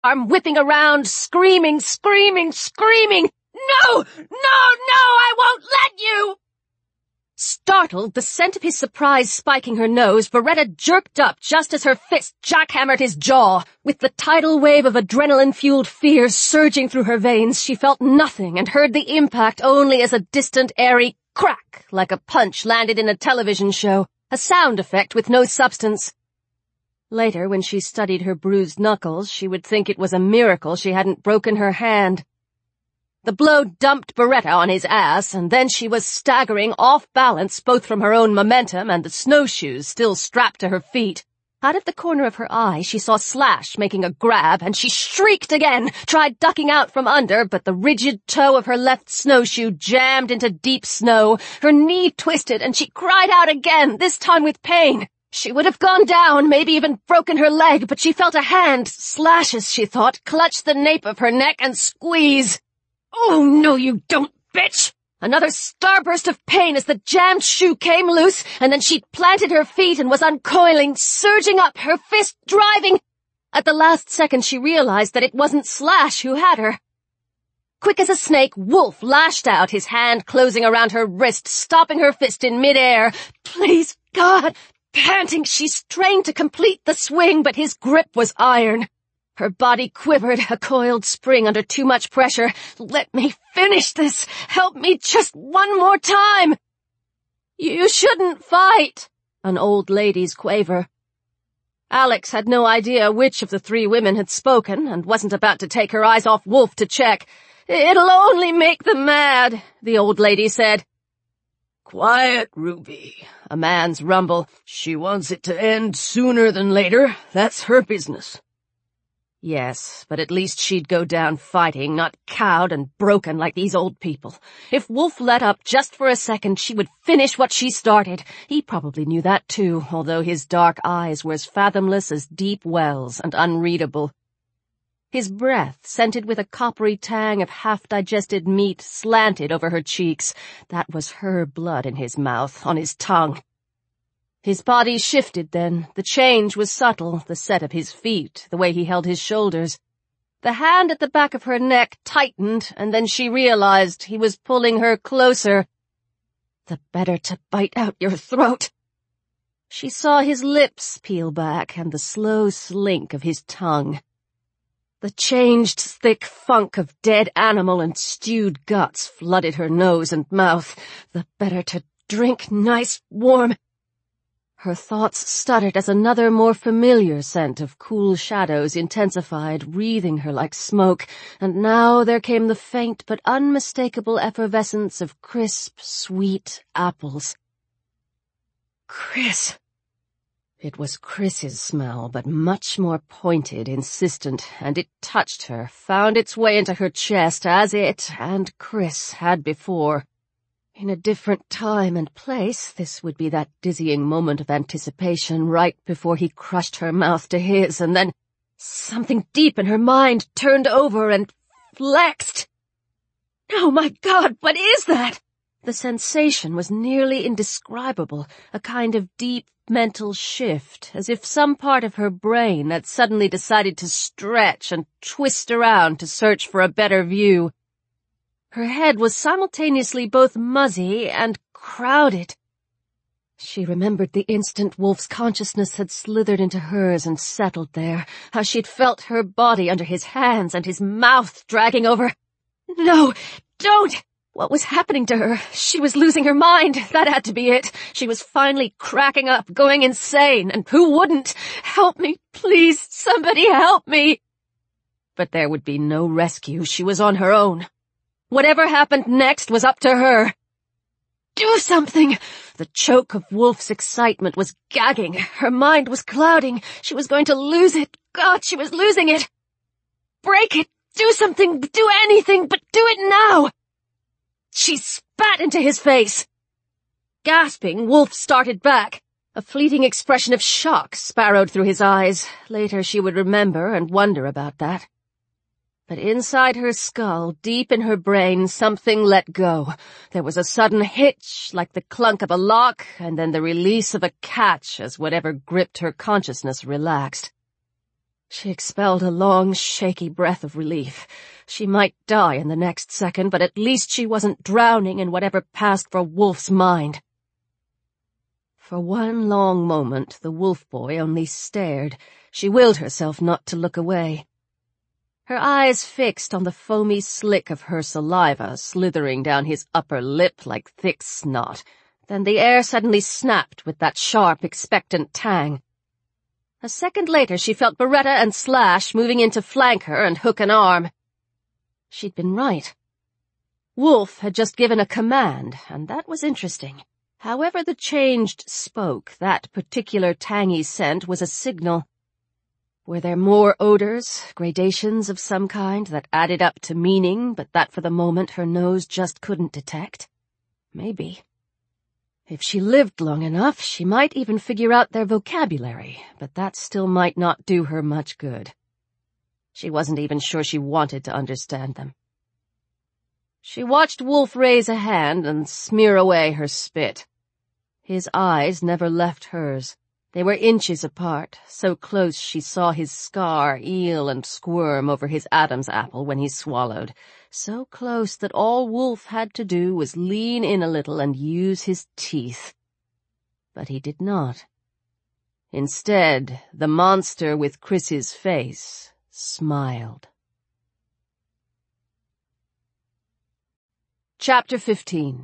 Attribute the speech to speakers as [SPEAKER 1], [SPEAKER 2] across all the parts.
[SPEAKER 1] arm, whipping around, screaming. No! I won't let you! Startled, the scent of his surprise spiking her nose, Beretta jerked up just as her fist jackhammered his jaw. With the tidal wave of adrenaline-fueled fear surging through her veins, she felt nothing and heard the impact only as a distant, airy crack, like a punch landed in a television show, a sound effect with no substance. Later, when she studied her bruised knuckles, she would think it was a miracle she hadn't broken her hand. The blow dumped Beretta on his ass, and then she was staggering off balance both from her own momentum and the snowshoes still strapped to her feet. Out of the corner of her eye, she saw Slash making a grab, and she shrieked again, tried ducking out from under, but the rigid toe of her left snowshoe jammed into deep snow. Her knee twisted, and she cried out again, this time with pain. She would have gone down, maybe even broken her leg, but she felt a hand, Slash's, she thought, clutch the nape of her neck and squeeze. "Oh, no you don't, bitch!" Another starburst of pain as the jammed shoe came loose, and then she planted her feet and was uncoiling, surging up, her fist driving. At the last second she realized that it wasn't Slash who had her. Quick as a snake, Wolf lashed out, his hand closing around her wrist, stopping her fist in midair. "Please, God!" Panting, she strained to complete the swing, but his grip was iron. Her body quivered, a coiled spring under too much pressure. "Let me finish this! Help me just one more time!" "You shouldn't fight," an old lady's quaver. Alex had no idea which of the three women had spoken, and wasn't about to take her eyes off Wolf to check. "It'll only make them mad," the old lady said.
[SPEAKER 2] "Quiet, Ruby," a man's rumble. "She wants it to end sooner than later. That's her business."
[SPEAKER 1] Yes, but at least she'd go down fighting, not cowed and broken like these old people. If Wolf let up just for a second, she would finish what she started. He probably knew that too, although his dark eyes were as fathomless as deep wells and unreadable. His breath, scented with a coppery tang of half-digested meat, slanted over her cheeks. That was her blood in his mouth, on his tongue. His body shifted then. The change was subtle, the set of his feet, the way he held his shoulders. The hand at the back of her neck tightened, and then she realized he was pulling her closer. "The better to bite out your throat." She saw his lips peel back and the slow slink of his tongue. The changed, thick funk of dead animal and stewed guts flooded her nose and mouth. The better to drink nice, warm. Her thoughts stuttered as another, more familiar scent of cool shadows intensified, wreathing her like smoke, and now there came the faint but unmistakable effervescence of crisp, sweet apples. Chris! It was Chris's smell, but much more pointed, insistent, and it touched her, found its way into her chest as it, and Chris, had before. In a different time and place, this would be that dizzying moment of anticipation right before he crushed her mouth to his, and then something deep in her mind turned over and flexed. Oh my God, what is that? The sensation was nearly indescribable, a kind of deep mental shift, as if some part of her brain had suddenly decided to stretch and twist around to search for a better view. Her head was simultaneously both muzzy and crowded. She remembered the instant Wolf's consciousness had slithered into hers and settled there, how she'd felt her body under his hands and his mouth dragging over. No, don't! What was happening to her? She was losing her mind. That had to be it. She was finally cracking up, going insane, and who wouldn't? Help me, please, somebody help me! But there would be no rescue. She was on her own. Whatever happened next was up to her. Do something! The choke of Wolf's excitement was gagging. Her mind was clouding. She was going to lose it. God, she was losing it. Break it! Do something! Do anything! But do it now! She spat into his face. Gasping, Wolf started back. A fleeting expression of shock sparrowed through his eyes. Later she would remember and wonder about that. But inside her skull, deep in her brain, something let go. There was a sudden hitch, like the clunk of a lock, and then the release of a catch as whatever gripped her consciousness relaxed. She expelled a long, shaky breath of relief. She might die in the next second, but at least she wasn't drowning in whatever passed for Wolf's mind. For one long moment, the wolf boy only stared. She willed herself not to look away. Her eyes fixed on the foamy slick of her saliva slithering down his upper lip like thick snot. Then the air suddenly snapped with that sharp, expectant tang. A second later she felt Beretta and Slash moving in to flank her and hook an arm. She'd been right. Wolf had just given a command, and that was interesting. However the changed spoke, that particular tangy scent was a signal. Were there more odors, gradations of some kind, that added up to meaning, but that for the moment her nose just couldn't detect? Maybe. If she lived long enough, she might even figure out their vocabulary, but that still might not do her much good. She wasn't even sure she wanted to understand them. She watched Wolf raise a hand and smear away her spit. His eyes never left hers. They were inches apart, so close she saw his scar eel and squirm over his Adam's apple when he swallowed, so close that all Wolf had to do was lean in a little and use his teeth. But he did not. Instead, the monster with Chris's face smiled. Chapter 15.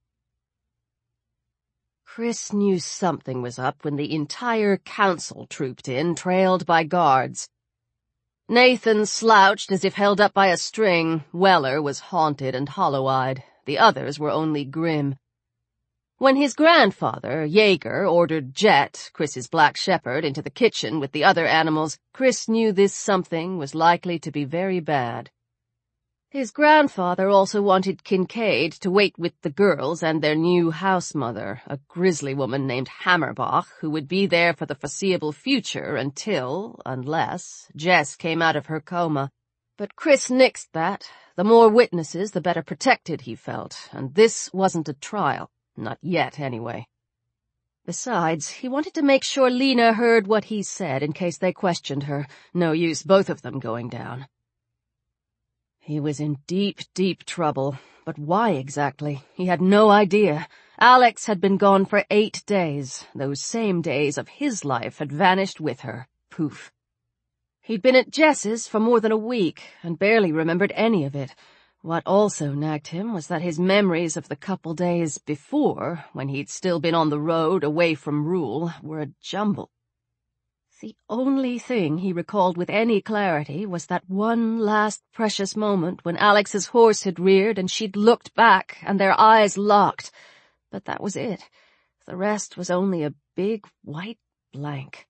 [SPEAKER 1] Chris knew something was up when the entire council trooped in, trailed by guards. Nathan slouched as if held up by a string. Weller was haunted and hollow-eyed. The others were only grim. When his grandfather, Jaeger, ordered Jet, Chris's black shepherd, into the kitchen with the other animals, Chris knew this something was likely to be very bad. His grandfather also wanted Kincaid to wait with the girls and their new house mother, a grisly woman named Hammerbach, who would be there for the foreseeable future unless, Jess came out of her coma. But Chris nixed that. The more witnesses, the better protected he felt, and this wasn't a trial. Not yet, anyway. Besides, he wanted to make sure Lena heard what he said in case they questioned her. No use both of them going down. He was in deep, deep trouble. But why exactly? He had no idea. Alex had been gone for 8 days. Those same days of his life had vanished with her. Poof. He'd been at Jess's for more than a week, and barely remembered any of it. What also nagged him was that his memories of the couple days before, when he'd still been on the road away from Rule, were a jumble. The only thing he recalled with any clarity was that one last precious moment when Alex's horse had reared and she'd looked back and their eyes locked. But that was it. The rest was only a big white blank.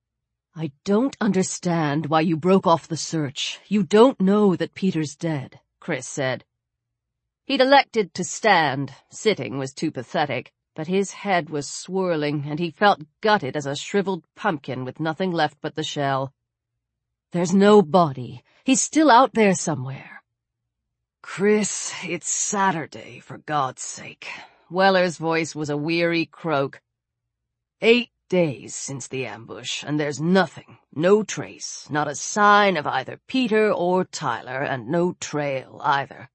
[SPEAKER 1] "I don't understand why you broke off the search. You don't know that Peter's dead," Chris said. He'd elected to stand. Sitting was too pathetic. But his head was swirling, and he felt gutted as a shriveled pumpkin with nothing left but the shell. "There's no body. He's still out there somewhere." "Chris, it's Saturday, for God's sake." Weller's voice was a weary croak. 8 days since the ambush, and there's nothing, no trace, not a sign of either Peter or Tyler, and no trail either.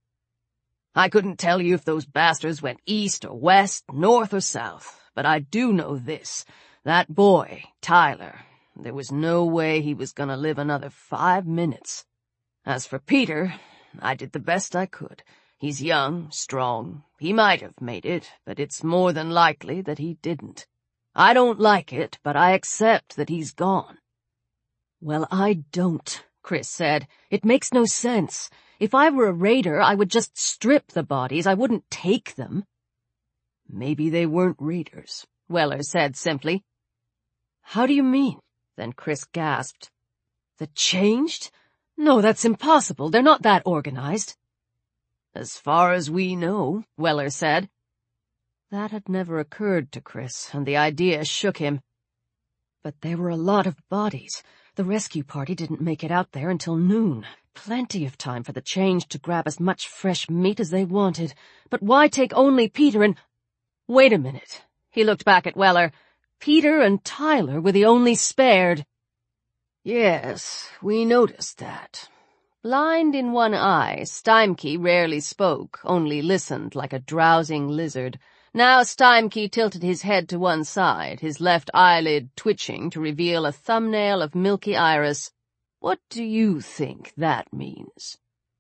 [SPEAKER 1] I couldn't tell you if those bastards went east or west, north or south, but I do know this. That boy, Tyler, there was no way he was going to live another 5 minutes. As for Peter, I did the best I could. He's young, strong. He might have made it, but it's more than likely that he didn't. I don't like it, but I accept that he's gone. "Well, I don't," Chris said. "It makes no sense. If I were a raider, I would just strip the bodies. I wouldn't take them." "Maybe they weren't raiders," Weller said simply. "How do you mean?" Then Chris gasped. "The changed? No, that's impossible. They're not that organized." "As far as we know," Weller said. That had never occurred to Chris, and the idea shook him. But there were a lot of bodies. The rescue party didn't make it out there until noon. Plenty of time for the change to grab as much fresh meat as they wanted. But why take only Peter and— Wait a minute. He looked back at Weller. Peter and Tyler were the only spared.
[SPEAKER 2] Yes, we noticed that. Blind in one eye, Steimke rarely spoke, only listened like a drowsing lizard. Now Steimke tilted his head to one side, his left eyelid twitching to reveal a thumbnail of milky iris. What do you think that means?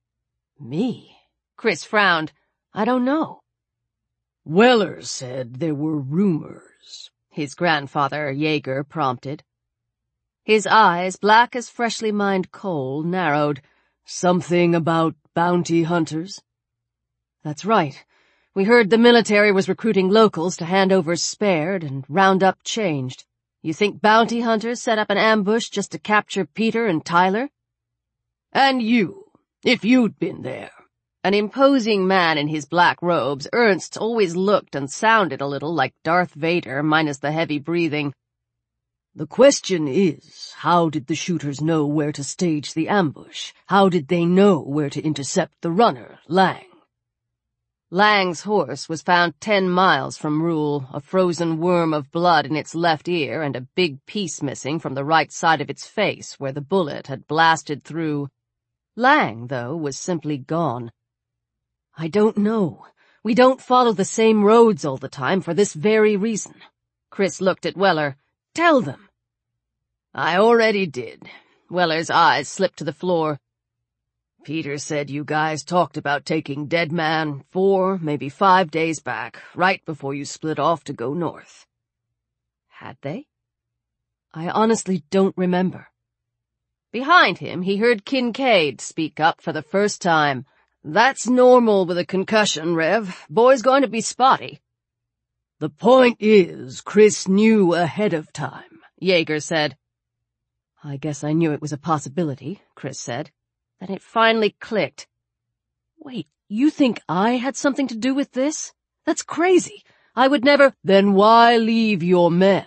[SPEAKER 2] Me? Chris frowned. I don't know. Weller said there were rumors, his grandfather Jaeger prompted. His eyes, black as freshly mined coal, narrowed. Something about bounty hunters? That's right. We heard the military was recruiting locals to hand over spared and round up changed. You think bounty hunters set up an ambush just to capture Peter and Tyler? And you, if you'd been there. An imposing man in his black robes, Ernst always looked and sounded a little like Darth Vader, minus the heavy breathing. The question is, how did the shooters know where to stage the ambush? How did they know where to intercept the runner, Lang? Lang's horse was found 10 miles from Rule, a frozen worm of blood in its left ear and a big piece missing from the right side of its face where the bullet had blasted through. Lang, though, was simply gone. I don't know. We don't follow the same roads all the time for this very reason. Chris looked at Weller. Tell them. I already did. Weller's eyes slipped to the floor. Peter said you guys talked about taking Deadman 4, maybe 5 days back, right before you split off to go north. Had they? I honestly don't remember. Behind him, he heard Kincaid speak up for the first time. That's normal with a concussion, Rev. Boy's going to be spotty. The point is, Chris knew ahead of time, Jaeger said. I guess I knew it was a possibility, Chris said. Then it finally clicked. Wait, you think I had something to do with this? That's crazy. I would never— Then why leave your men?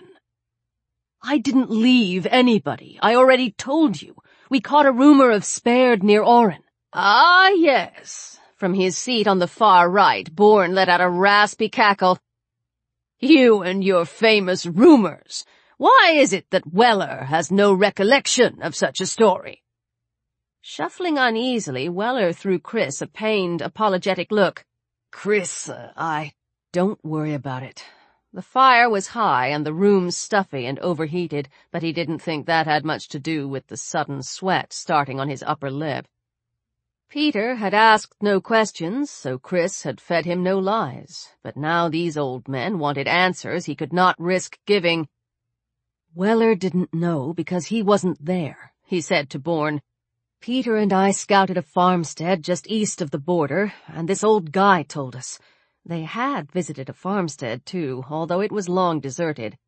[SPEAKER 2] I didn't leave anybody. I already told you. We caught a rumor of spared near Oren. Ah, yes. From his seat on the far right, Bourne let out a raspy cackle. You and your famous rumors. Why is it that Weller has no recollection of such a story? Shuffling uneasily, Weller threw Chris a pained, apologetic look. Chris, Don't worry about it. The fire was high and the room stuffy and overheated, but he didn't think that had much to do with the sudden sweat starting on his upper lip. Peter had asked no questions, so Chris had fed him no lies, but now these old men wanted answers he could not risk giving. Weller didn't know because he wasn't there, he said to Bourne. Peter and I scouted a farmstead just east of the border, and this old guy told us. They had visited a farmstead, too, although it was long deserted.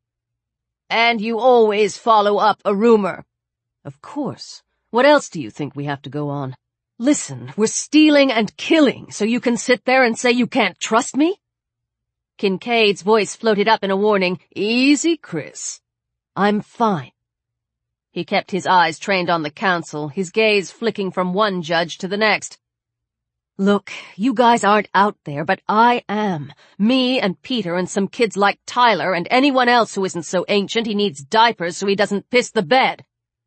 [SPEAKER 2] And you always follow up a rumor. Of course. What else do you think we have to go on? Listen, we're stealing and killing, so you can sit there and say you can't trust me? Kincaid's voice floated up in a warning. Easy, Chris. I'm fine. He kept his eyes trained on the council, his gaze flicking from one judge to the next. Look, you guys aren't out there, but I am. Me and Peter and some kids like Tyler and anyone else who isn't so ancient he needs diapers so he doesn't piss the bed.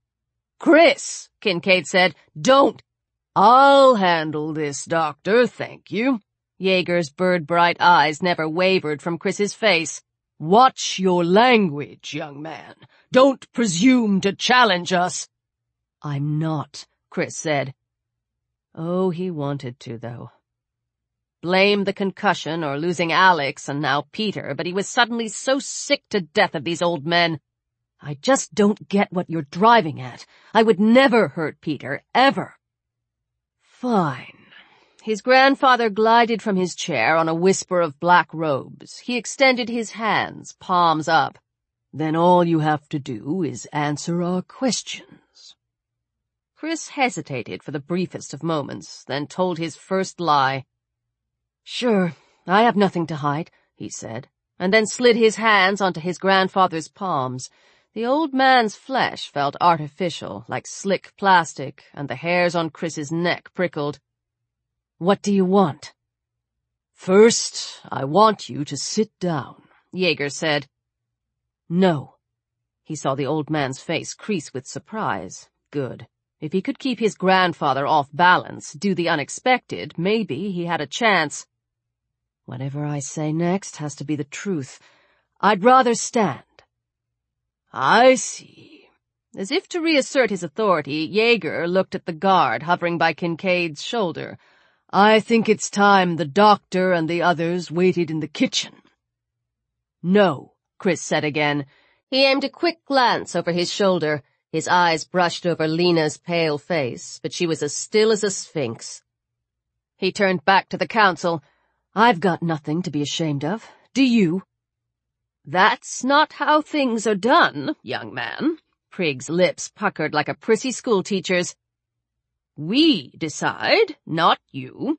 [SPEAKER 2] Chris, Kincaid said, don't. I'll handle this, Doctor, thank you. Jaeger's bird-bright eyes never wavered from Chris's face. Watch your language, young man. Don't presume to challenge us. I'm not, Chris said. Oh, he wanted to, though. Blame the concussion or losing Alex and now Peter, but he was suddenly so sick to death of these old men. I just don't get what you're driving at. I would never hurt Peter, ever. Fine. His grandfather glided from his chair on a whisper of black robes. He extended his hands, palms up. Then all you have to do is answer our questions. Chris hesitated for the briefest of moments, then told his first lie. Sure, I have nothing to hide, he said, and then slid his hands onto his grandfather's palms. The old man's flesh felt artificial, like slick plastic, and the hairs on Chris's neck prickled. What do you want? First, I want you to sit down, Jaeger said. No. He saw the old man's face crease with surprise. Good. If he could keep his grandfather off balance, do the unexpected, maybe he had a chance. Whatever I say next has to be the truth. I'd rather stand. I see. As if to reassert his authority, Yeager looked at the guard hovering by Kincaid's shoulder. I think it's time the doctor and the others waited in the kitchen. No, Chris said again. He aimed a quick glance over his shoulder. His eyes brushed over Lena's pale face, but she was as still as a sphinx. He turned back to the council. I've got nothing to be ashamed of. Do you? That's not how things are done, young man. Prigg's lips puckered like a prissy schoolteacher's. We decide, not you.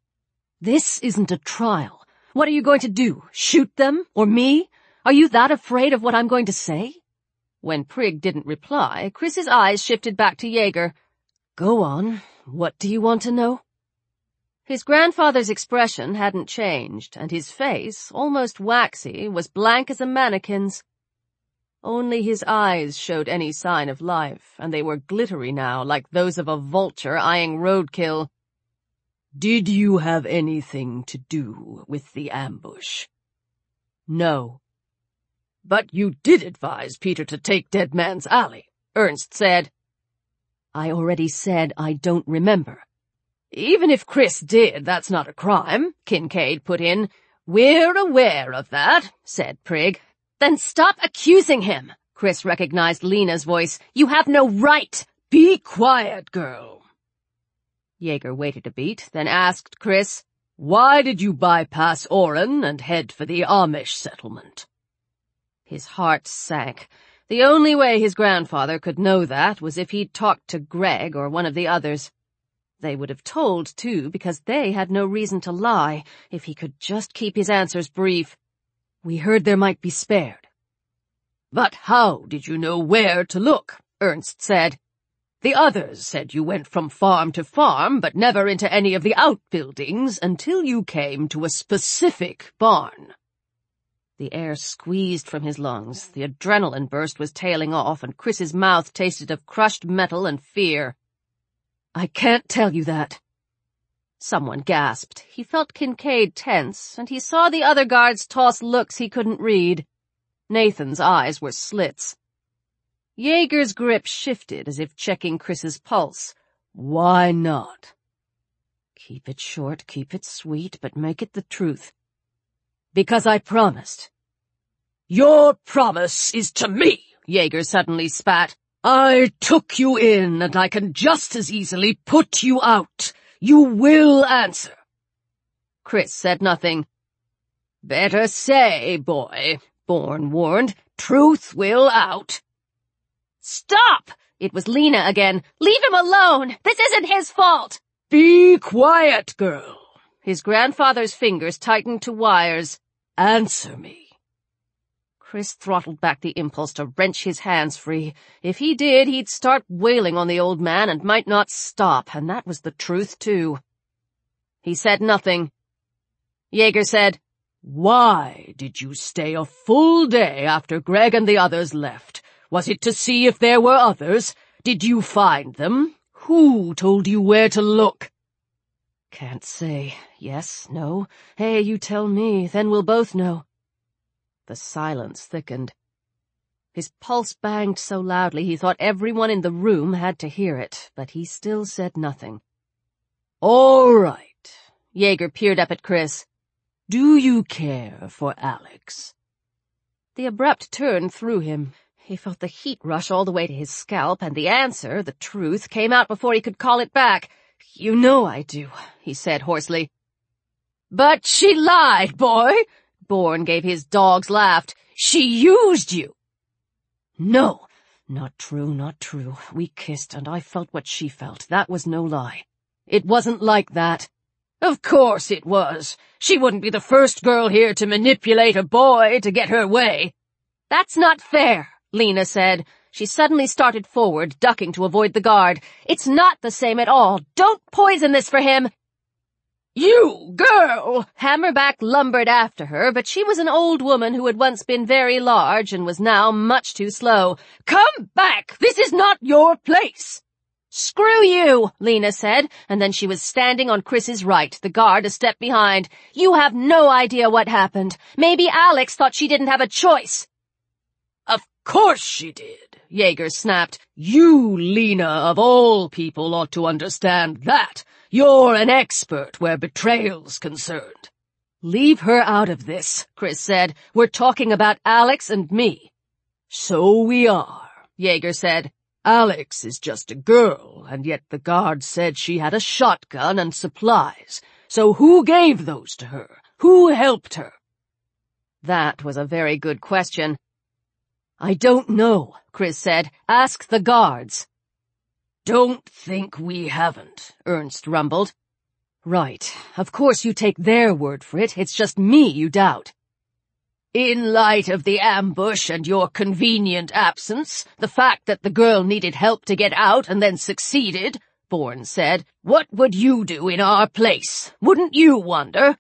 [SPEAKER 2] This isn't a trial. What are you going to do? Shoot them? Or me? Are you that afraid of what I'm going to say? When Prigg didn't reply, Chris's eyes shifted back to Yeager. Go on. What do you want to know? His grandfather's expression hadn't changed, and his face, almost waxy, was blank as a mannequin's. Only his eyes showed any sign of life, and they were glittery now, like those of a vulture eyeing roadkill. Did you have anything to do with the ambush? No. But you did advise Peter to take Dead Man's Alley, Ernst said. I already said I don't remember. Even if Chris did, that's not a crime, Kincaid put in. We're aware of that, said Prigg. Then stop accusing him, Chris recognized Lena's voice. You have no right. Be quiet, girl. Yeager waited a beat, then asked Chris, Why did you bypass Oren and head for the Amish settlement? His heart sank. The only way his grandfather could know that was if he'd talked to Greg or one of the others. They would have told, too, because they had no reason to lie, if he could just keep his answers brief. We heard there might be spared. But how did you know where to look? Ernst said. The others said you went from farm to farm, but never into any of the outbuildings until you came to a specific barn. The air squeezed from his lungs, the adrenaline burst was tailing off, and Chris's mouth tasted of crushed metal and fear. I can't tell you that. Someone gasped. He felt Kincaid tense, and he saw the other guards toss looks he couldn't read. Nathan's eyes were slits. Yeager's grip shifted as if checking Chris's pulse. Why not? Keep it short, keep it sweet, but make it the truth. Because I promised. Your promise is to me, Yeager suddenly spat. I took you in, and I can just as easily put you out. You will answer. Chris said nothing. Better say, boy, Bourne warned. Truth will out. Stop! It was Lena again. Leave him alone! This isn't his fault! Be quiet, girl. His grandfather's fingers tightened to wires. Answer me. Chris throttled back the impulse to wrench his hands free. If he did, he'd start wailing on the old man and might not stop, and that was the truth, too. He said nothing. Yeager said, Why did you stay a full day after Greg and the others left? Was it to see if there were others? Did you find them? Who told you where to look? Can't say. Yes, no. Hey, you tell me, then we'll both know. The silence thickened. His pulse banged so loudly he thought everyone in the room had to hear it, but he still said nothing. All right. Yeager peered up at Chris. Do you care for Alex? The abrupt turn threw him. He felt the heat rush all the way to his scalp, and the answer, the truth, came out before he could call it back. You know I do, he said hoarsely. But she lied, boy. Bourne gave his dog's laugh. She used you. No, not true, not true. We kissed, and I felt what she felt. That was no lie. It wasn't like that. Of course it was. She wouldn't be the first girl here to manipulate a boy to get her way. That's not fair, Lena said. She suddenly started forward, ducking to avoid the guard. It's not the same at all. Don't poison this for him.
[SPEAKER 1] You girl!
[SPEAKER 2] Hammerback lumbered after her, but she was an old woman who had once been very large and was now much too slow.
[SPEAKER 1] Come back! This is not your place!
[SPEAKER 2] Screw you, Lena said, and then she was standing on Chris's right, the guard a step behind. You have no idea what happened. Maybe Alex thought she didn't have a choice.
[SPEAKER 1] Of course she did, Jaeger snapped. You, Lena, of all people, ought to understand that. You're an expert where betrayal's concerned.
[SPEAKER 2] Leave her out of this, Chris said. We're talking about Alex and me.
[SPEAKER 1] So we are, Jaeger said. Alex is just a girl, and yet the guard said she had a shotgun and supplies. So who gave those to her? Who helped her?
[SPEAKER 2] That was a very good question. I don't know, Chris said. Ask the guards.
[SPEAKER 1] Don't think we haven't, Ernst rumbled.
[SPEAKER 2] Right. Of course you take their word for it. It's just me you doubt.
[SPEAKER 1] In light of the ambush and your convenient absence, the fact that the girl needed help to get out and then succeeded, Bourne said, what would you do in our place? Wouldn't you wonder?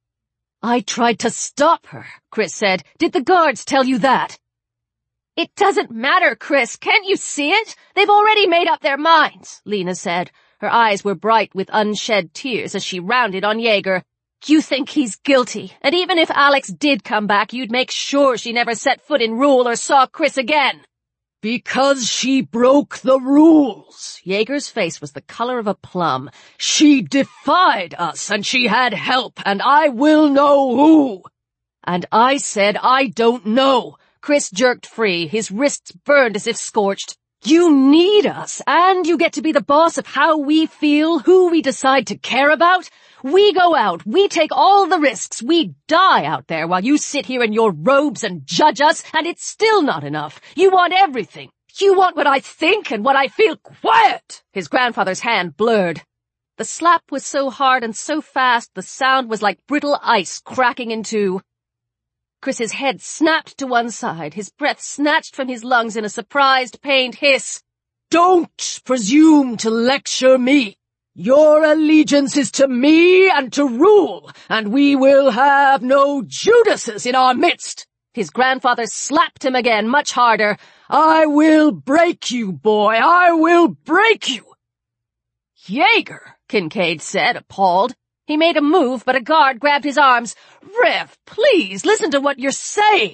[SPEAKER 2] I tried to stop her, Chris said. Did the guards tell you that?
[SPEAKER 3] It doesn't matter, Chris. Can't you see it? They've already made up their minds, Lena said. Her eyes were bright with unshed tears as she rounded on Jaeger. You think he's guilty, and even if Alex did come back, you'd make sure she never set foot in Rule or saw Chris again.
[SPEAKER 1] Because she broke the rules.
[SPEAKER 2] Jaeger's face was the color of a plum.
[SPEAKER 1] She defied us, and she had help, and I will know who.
[SPEAKER 2] And I said I don't know. Chris jerked free, his wrists burned as if scorched. You need us, and you get to be the boss of how we feel, who we decide to care about. We go out, we take all the risks, we die out there while you sit here in your robes and judge us, and it's still not enough. You want everything. You want what I think and what I feel.
[SPEAKER 1] Quiet!
[SPEAKER 2] His grandfather's hand blurred. The slap was so hard and so fast the sound was like brittle ice cracking in two. Chris's head snapped to one side, his breath snatched from his lungs in a surprised, pained hiss.
[SPEAKER 1] Don't presume to lecture me. Your allegiance is to me and to Rule, and we will have no Judases in our midst.
[SPEAKER 2] His grandfather slapped him again, much harder.
[SPEAKER 1] I will break you, boy, I will break you.
[SPEAKER 2] Jaeger, Kincaid said, appalled. He made a move, but a guard grabbed his arms.
[SPEAKER 1] Rev, please, listen to what you're saying.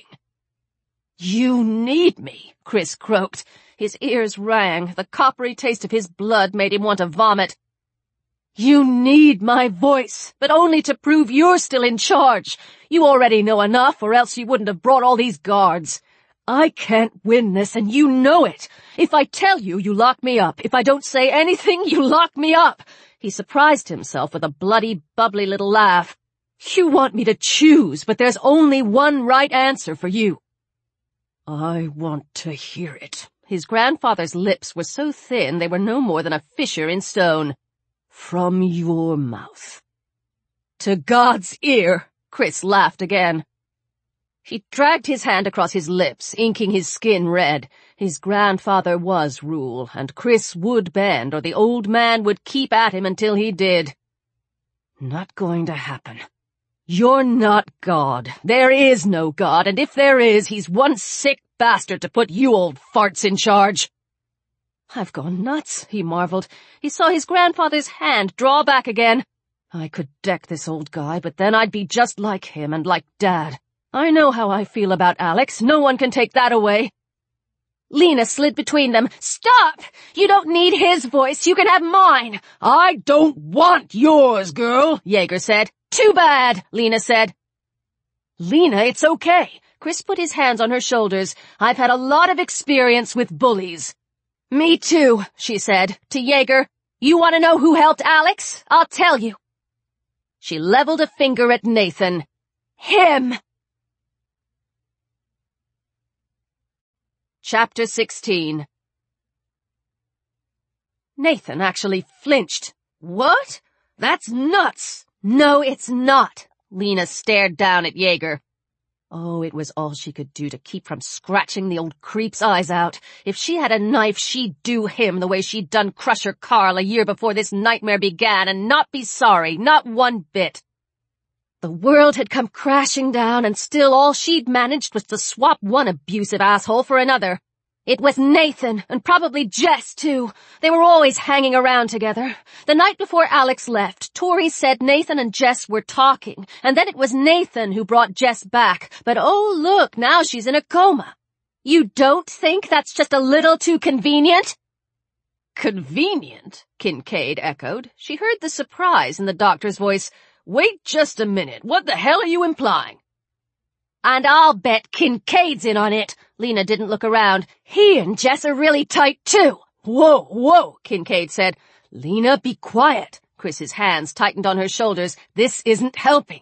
[SPEAKER 2] You need me, Chris croaked. His ears rang. The coppery taste of his blood made him want to vomit. You need my voice, but only to prove you're still in charge. You already know enough, or else you wouldn't have brought all these guards. I can't win this, and you know it. If I tell you, you lock me up. If I don't say anything, you lock me up. He surprised himself with a bloody, bubbly little laugh. You want me to choose, but there's only one right answer for you.
[SPEAKER 1] I want to hear it.
[SPEAKER 2] His grandfather's lips were so thin they were no more than a fissure in stone.
[SPEAKER 1] From your mouth.
[SPEAKER 2] To God's ear, Chris laughed again. He dragged his hand across his lips, inking his skin red. His grandfather was Rule, and Chris would bend, or the old man would keep at him until he did.
[SPEAKER 1] Not going to happen.
[SPEAKER 2] You're not God. There is no God, and if there is, he's one sick bastard to put you old farts in charge. I've gone nuts, he marveled. He saw his grandfather's hand draw back again. I could deck this old guy, but then I'd be just like him and like Dad. I know how I feel about Alex. No one can take that away. Lena slid between them.
[SPEAKER 3] Stop! You don't need his voice. You can have mine.
[SPEAKER 1] I don't want yours, girl, Jaeger said.
[SPEAKER 2] Too bad, Lena said. Lena, it's okay. Chris put his hands on her shoulders. I've had a lot of experience with bullies.
[SPEAKER 3] Me too, she said. To Jaeger, you want to know who helped Alex? I'll tell you.
[SPEAKER 2] She leveled a finger at Nathan.
[SPEAKER 3] Him!
[SPEAKER 2] Chapter 16. Nathan actually flinched.
[SPEAKER 1] What? That's nuts.
[SPEAKER 2] No, it's not. Lena stared down at Jaeger. Oh, it was all she could do to keep from scratching the old creep's eyes out. If she had a knife, she'd do him the way she'd done Crusher Carl a year before this nightmare began, and not be sorry, not one bit. The world had come crashing down, and still all she'd managed was to swap one abusive asshole for another. It was Nathan, and probably Jess, too. They were always hanging around together. The night before Alex left, Tori said Nathan and Jess were talking, and then it was Nathan who brought Jess back. But oh look, now she's in a coma. You don't think that's just a little too convenient?
[SPEAKER 3] Convenient? Kincaid echoed. She heard the surprise in the doctor's voice. Wait just a minute. What the hell are you implying?
[SPEAKER 1] And I'll bet Kincaid's in on it. Lena didn't look around. He and Jess are really tight, too.
[SPEAKER 3] Whoa, Kincaid said. Lena, be quiet. Chris's hands tightened on her shoulders. This isn't helping.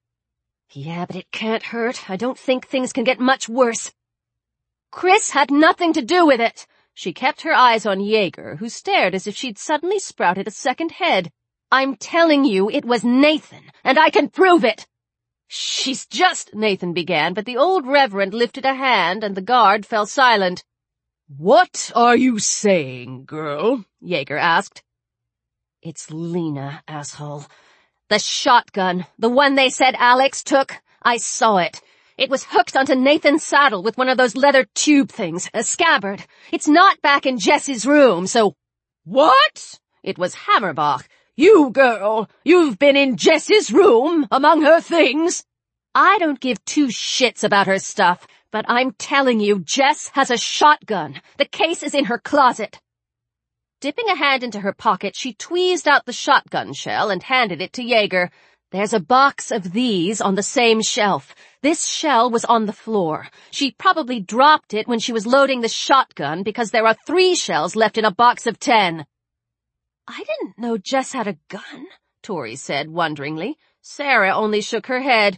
[SPEAKER 1] Yeah, but it can't hurt. I don't think things can get much worse. Chris had nothing to do with it.
[SPEAKER 2] She kept her eyes on Yeager, who stared as if she'd suddenly sprouted a second head.
[SPEAKER 1] I'm telling you, it was Nathan, and I can prove it.
[SPEAKER 2] She's just, Nathan began, but the old reverend lifted a hand and the guard fell silent.
[SPEAKER 3] What are you saying, girl? Yeager asked.
[SPEAKER 1] It's Lena, asshole. The shotgun, the one they said Alex took, I saw it. It was hooked onto Nathan's saddle with one of those leather tube things, a scabbard. It's not back in Jess's room, so—
[SPEAKER 3] What? It was Hammerbach. You girl, you've been in Jess's room, among her things.
[SPEAKER 1] I don't give two shits about her stuff, but I'm telling you, Jess has a shotgun. The case is in her closet.
[SPEAKER 2] Dipping a hand into her pocket, she tweezed out the shotgun shell and handed it to Yeager. There's a box of these on the same shelf. This shell was on the floor. She probably dropped it when she was loading the shotgun because there are 3 shells left in a box of 10.
[SPEAKER 1] I didn't know Jess had a gun,
[SPEAKER 2] Tori said wonderingly. Sarah only shook her head.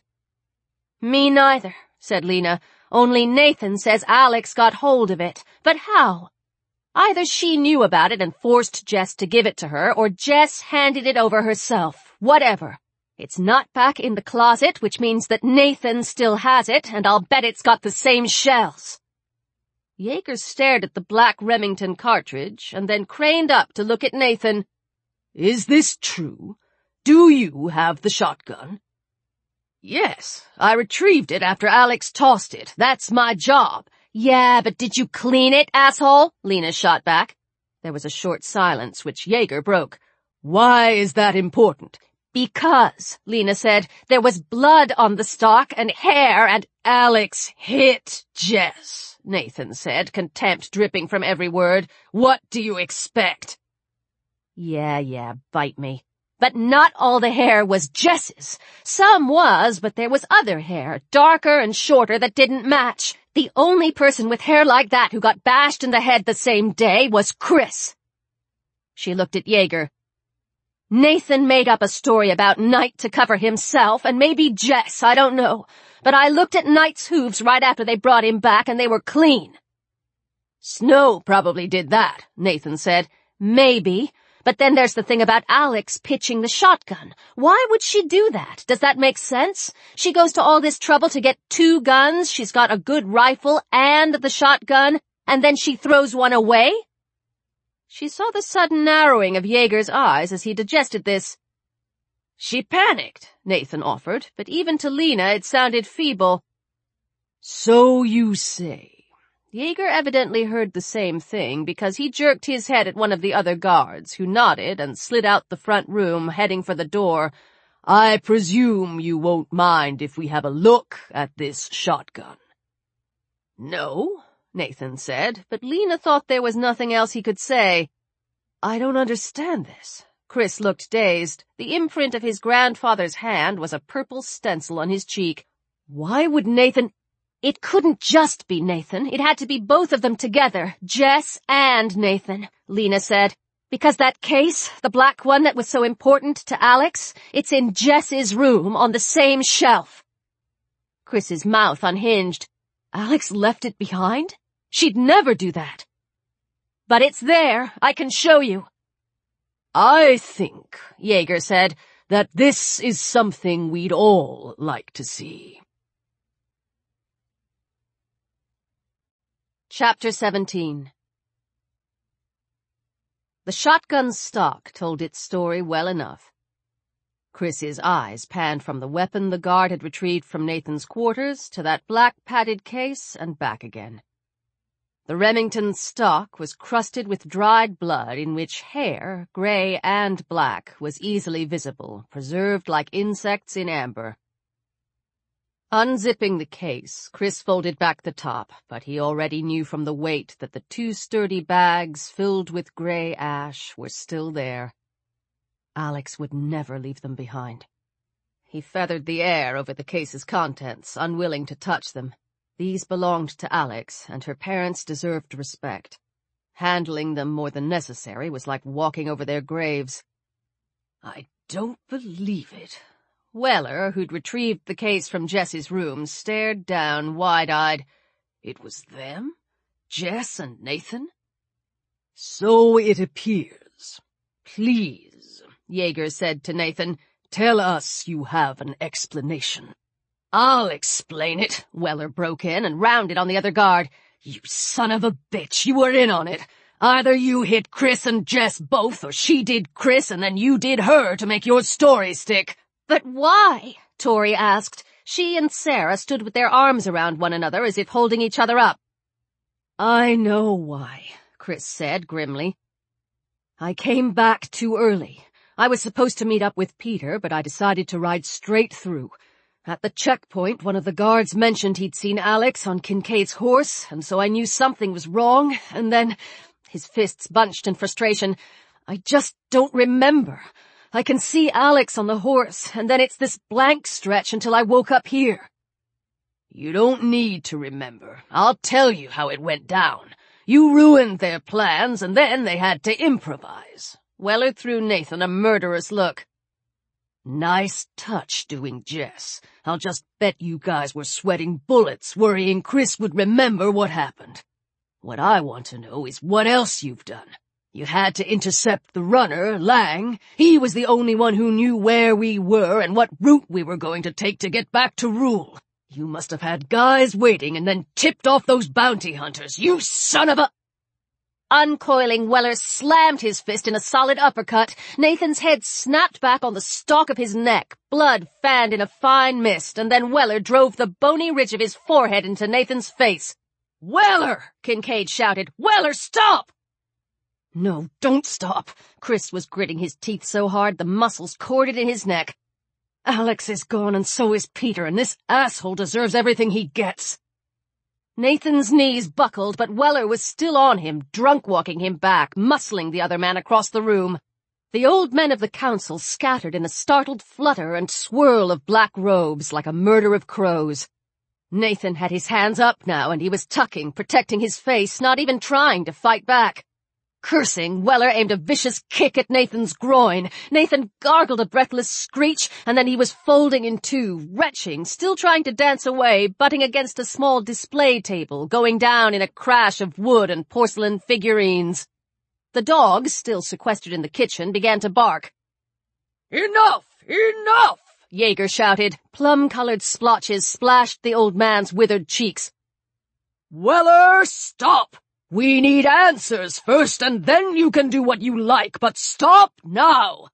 [SPEAKER 1] Me neither, said Lena. Only Nathan says Alex got hold of it. But how? Either she knew about it and forced Jess to give it to her, or Jess handed it over herself. Whatever. It's not back in the closet, which means that Nathan still has it, and I'll bet it's got the same shells.
[SPEAKER 2] Yeager stared at the black Remington cartridge and then craned up to look at Nathan.
[SPEAKER 3] Is this true? Do you have the shotgun?
[SPEAKER 2] Yes, I retrieved it after Alex tossed it. That's my job.
[SPEAKER 1] Yeah, but did you clean it, asshole?
[SPEAKER 2] Lena shot back. There was a short silence, which Yeager broke.
[SPEAKER 3] Why is that important?
[SPEAKER 1] Because, Lena said, there was blood on the stock and hair and—
[SPEAKER 3] Alex hit Jess, Nathan said, contempt dripping from every word. What do you expect?
[SPEAKER 1] Yeah, bite me. But not all the hair was Jess's. Some was, but there was other hair, darker and shorter, that didn't match. The only person with hair like that who got bashed in the head the same day was Chris. She looked at Yeager. Nathan made up a story about Knight to cover himself, and maybe Jess, I don't know. But I looked at Knight's hooves right after they brought him back, and they were clean.
[SPEAKER 2] Snow probably did that, Nathan said.
[SPEAKER 1] Maybe. But then there's the thing about Alex pitching the shotgun. Why would she do that? Does that make sense? She goes to all this trouble to get 2 guns, she's got a good rifle and the shotgun, and then she throws one away?
[SPEAKER 2] She saw the sudden narrowing of Yeager's eyes as he digested this.
[SPEAKER 3] She panicked,
[SPEAKER 2] Nathan offered, but even to Lena it sounded feeble.
[SPEAKER 3] So you say.
[SPEAKER 2] Yeager evidently heard the same thing because he jerked his head at one of the other guards, who nodded and slid out the front room, heading for the door.
[SPEAKER 3] I presume you won't mind if we have a look at this shotgun.
[SPEAKER 2] No, Nathan said, but Lena thought there was nothing else he could say.
[SPEAKER 3] I don't understand this.
[SPEAKER 2] Chris looked dazed. The imprint of his grandfather's hand was a purple stencil on his cheek.
[SPEAKER 1] Why would Nathan— It couldn't just be Nathan. It had to be both of them together, Jess and Nathan, Lena said. Because that case, the black one that was so important to Alex, it's in Jess's room on the same shelf.
[SPEAKER 2] Chris's mouth unhinged.
[SPEAKER 1] Alex left it behind? She'd never do that. But it's there. I can show you.
[SPEAKER 3] I think, Yeager said, that this is something we'd all like to see.
[SPEAKER 2] Chapter 17. The shotgun's stock told its story well enough. Chris's eyes panned from the weapon the guard had retrieved from Nathan's quarters to that black padded case and back again. The Remington stock was crusted with dried blood in which hair, gray and black, was easily visible, preserved like insects in amber. Unzipping the case, Chris folded back the top, but he already knew from the weight that the 2 sturdy bags filled with gray ash were still there. Alex would never leave them behind. He feathered the air over the case's contents, unwilling to touch them. These belonged to Alex, and her parents deserved respect. Handling them more than necessary was like walking over their graves. "I don't believe it." Weller, who'd retrieved the case from Jess's room, stared down wide-eyed. "It was them? Jess and Nathan?" "So it appears. Please," Yeager said to Nathan, "tell us you have an explanation." "I'll explain it," Weller broke in and rounded on the other guard. "You son of a bitch, you were in on it. Either you hit Chris and Jess both, or she did Chris and then you did her to make your story stick."
[SPEAKER 3] "But why?" Tori asked. She and Sarah stood with their arms around one another as if holding each other up.
[SPEAKER 2] "I know why," Chris said grimly. "I came back too early. I was supposed to meet up with Peter, but I decided to ride straight through. At the checkpoint, one of the guards mentioned he'd seen Alex on Kincaid's horse, and so I knew something was wrong, and then—" his fists bunched in frustration. "I just don't remember. I can see Alex on the horse, and then it's this blank stretch until I woke up here."
[SPEAKER 4] "You don't need to remember. I'll tell you how it went down. You ruined their plans, and then they had to improvise." Weller threw Nathan a murderous look. "Nice touch doing Jess. I'll just bet you guys were sweating bullets, worrying Chris would remember what happened. What I want to know is what else you've done. You had to intercept the runner, Lang. He was the only one who knew where we were and what route we were going to take to get back to Rule. You must have had guys waiting and then tipped off those bounty hunters, you son of a—"
[SPEAKER 3] Uncoiling, Weller slammed his fist in a solid uppercut. Nathan's head snapped back on the stalk of his neck, blood fanned in a fine mist, and then Weller drove the bony ridge of his forehead into Nathan's face.
[SPEAKER 4] "Weller!" Kincaid shouted. "Weller, stop!"
[SPEAKER 2] "No, don't stop." Chris was gritting his teeth so hard the muscles corded in his neck. "Alex is gone and so is Peter, and this asshole deserves everything he gets."
[SPEAKER 3] Nathan's knees buckled, but Weller was still on him, drunk-walking him back, muscling the other man across the room. The old men of the council scattered in a startled flutter and swirl of black robes like a murder of crows. Nathan had his hands up now, and he was tucking, protecting his face, not even trying to fight back. Cursing, Weller aimed a vicious kick at Nathan's groin. Nathan gargled a breathless screech, and then he was folding in two, retching, still trying to dance away, butting against a small display table, going down in a crash of wood and porcelain figurines. The dog, still sequestered in the kitchen, began to bark.
[SPEAKER 4] "Enough! Enough!"
[SPEAKER 3] Yeager shouted. Plum-colored splotches splashed the old man's withered cheeks.
[SPEAKER 4] "Weller, stop! We need answers first, and then you can do what you like, but stop now!"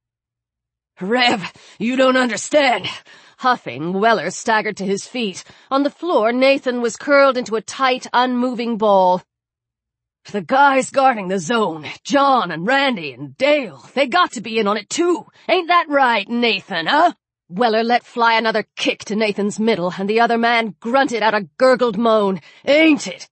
[SPEAKER 2] "Rev, you don't understand." Huffing, Weller staggered to his feet. On the floor, Nathan was curled into a tight, unmoving ball. "The guys guarding the zone, John and Randy and Dale, they got to be in on it too. Ain't that right, Nathan, huh?" Weller let fly another kick to Nathan's middle, and the other man grunted out a gurgled moan. "Ain't it?"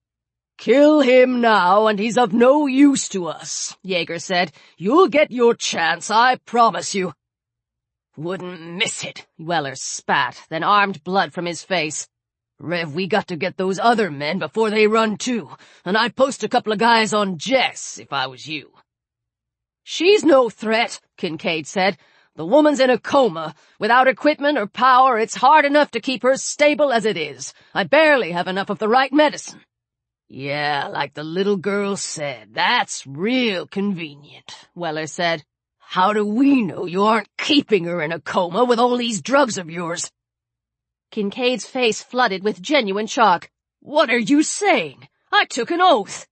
[SPEAKER 4] "Kill him now, and he's of no use to us," Yeager said. "You'll get your chance, I promise you."
[SPEAKER 2] "Wouldn't miss it," Weller spat, then armed blood from his face.
[SPEAKER 4] "Rev, we got to get those other men before they run too, and I'd post a couple of guys on Jess if I was you."
[SPEAKER 2] "She's no threat," Kincaid said. "The woman's in a coma. Without equipment or power, it's hard enough to keep her stable as it is. I barely have enough of the right medicine."
[SPEAKER 4] "Yeah, like the little girl said, that's real convenient," Weller said. "How do we know you aren't keeping her in a coma with all these drugs of yours?"
[SPEAKER 3] Kincaid's face flooded with genuine shock.
[SPEAKER 4] "What are you saying? I took an oath."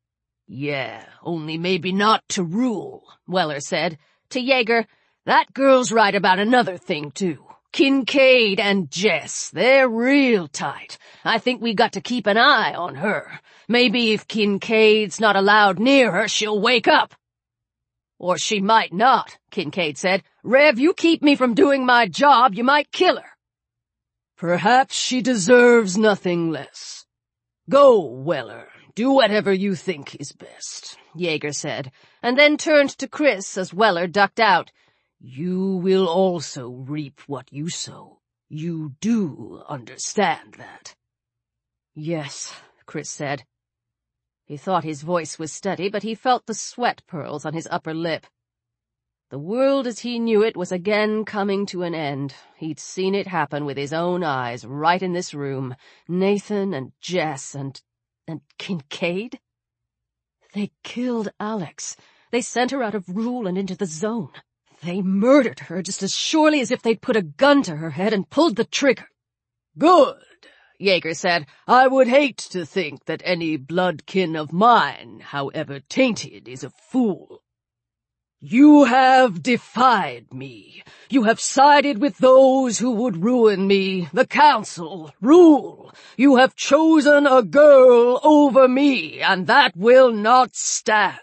[SPEAKER 4] "Yeah, only maybe not to rule," Weller said. To Yeager, "That girl's right about another thing, too. Kincaid and Jess, they're real tight. I think we got to keep an eye on her. Maybe if Kincaid's not allowed near her, she'll wake up." "Or she might not," Kincaid said. "Rev, you keep me from doing my job, you might kill her." "Perhaps she deserves nothing less. Go, Weller. Do whatever you think is best," Yeager said, and then turned to Chris as Weller ducked out. "You will also reap what you sow. You do understand that?" "Yes," Chris said. He thought his voice was steady, but he felt the sweat pearls on his upper lip. The world as he knew it was again coming to an end. He'd seen it happen with his own eyes, right in this room. Nathan and Jess and Kincaid? They killed Alex. They sent her out of rule and into the zone. They murdered her just as surely as if they'd put a gun to her head and pulled the trigger. "Good," Yeager said. "I would hate to think that any bloodkin of mine, however tainted, is a fool. You have defied me. You have sided with those who would ruin me, the council, rule. You have chosen a girl over me, and that will not stand.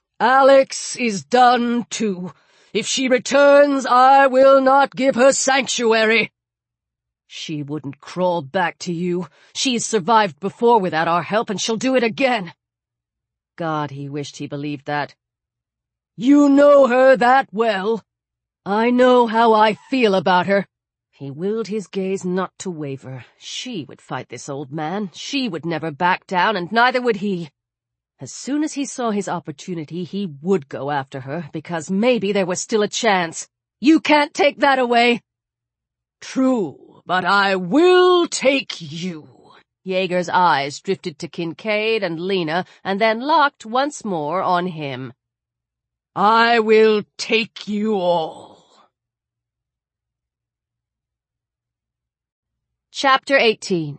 [SPEAKER 4] Alex is done too. If she returns, I will not give her sanctuary." "She wouldn't crawl back to you. She's survived before without our help, and she'll do it again." God, he wished he believed that. "You know her that well." "I know how I feel about her." He willed his gaze not to waver. She would fight this old man. She would never back down, and neither would he. As soon as he saw his opportunity, he would go after her, because maybe there was still a chance. "You can't take that away." "True, but I will take you." Yeager's eyes drifted to Kincaid and Lena, and then locked once more on him. "I will take you all." Chapter 18.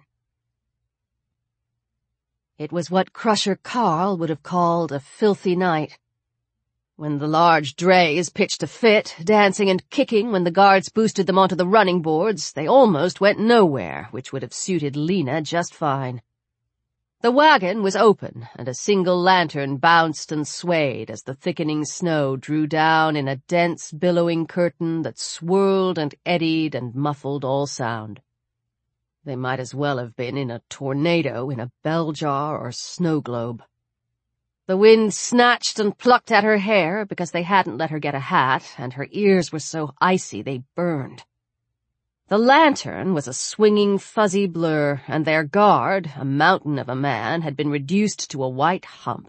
[SPEAKER 4] It was what Crusher Carl would have called a filthy night. When the large drays pitched a fit, dancing and kicking when the guards boosted them onto the running boards, they almost went nowhere, which would have suited Lena just fine. The wagon was open, and a single lantern bounced and swayed as the thickening snow drew down in a dense, billowing curtain that swirled and eddied and muffled all sound. They might as well have been in a tornado in a bell jar or snow globe. The wind snatched and plucked at her hair because they hadn't let her get a hat, and her ears were so icy they burned. The lantern was a swinging, fuzzy blur, and their guard, a mountain of a man, had been reduced to a white hump.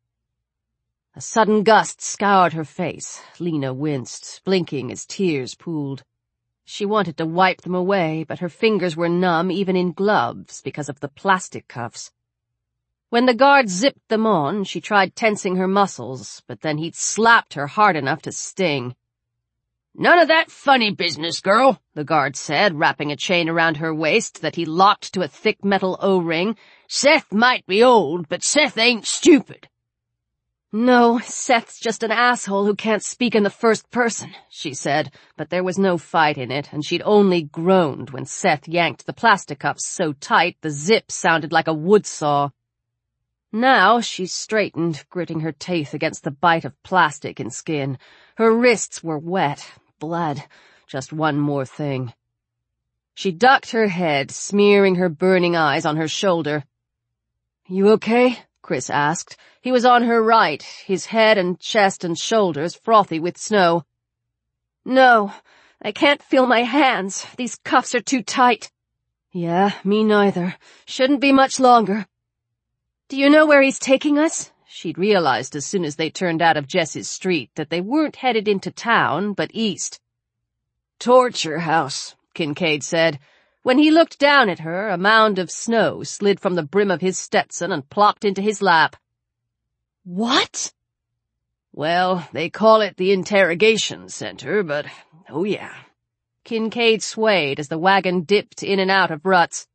[SPEAKER 4] A sudden gust scoured her face. Lena winced, blinking as tears pooled. She wanted to wipe them away, but her fingers were numb even in gloves because of the plastic cuffs. When the guard zipped them on, she tried tensing her muscles, but then he'd slapped her hard enough to sting. "None of that funny business, girl," the guard said, wrapping a chain around her waist that he locked to a thick metal O-ring. "Seth might be old, but Seth ain't stupid." "No, Seth's just an asshole who can't speak in the first person," she said, but there was no fight in it, and she'd only groaned when Seth yanked the plastic cuffs so tight the zip sounded like a wood saw. Now she straightened, gritting her teeth against the bite of plastic and skin. Her wrists were wet. Blood. Just one more thing. She ducked her head, smearing her burning eyes on her shoulder. "You okay?" Chris asked. He was on her right, his head and chest and shoulders frothy with snow. "No, I can't feel my hands. These cuffs are too tight." "Yeah, me neither. Shouldn't be much longer." "Do you know where he's taking us?" She'd realized as soon as they turned out of Jess's street that they weren't headed into town, but east. "Torture house," Kincaid said. When he looked down at her, a mound of snow slid from the brim of his Stetson and plopped into his lap. "What?" "Well, they call it the interrogation center, but oh yeah." Kincaid swayed as the wagon dipped in and out of ruts.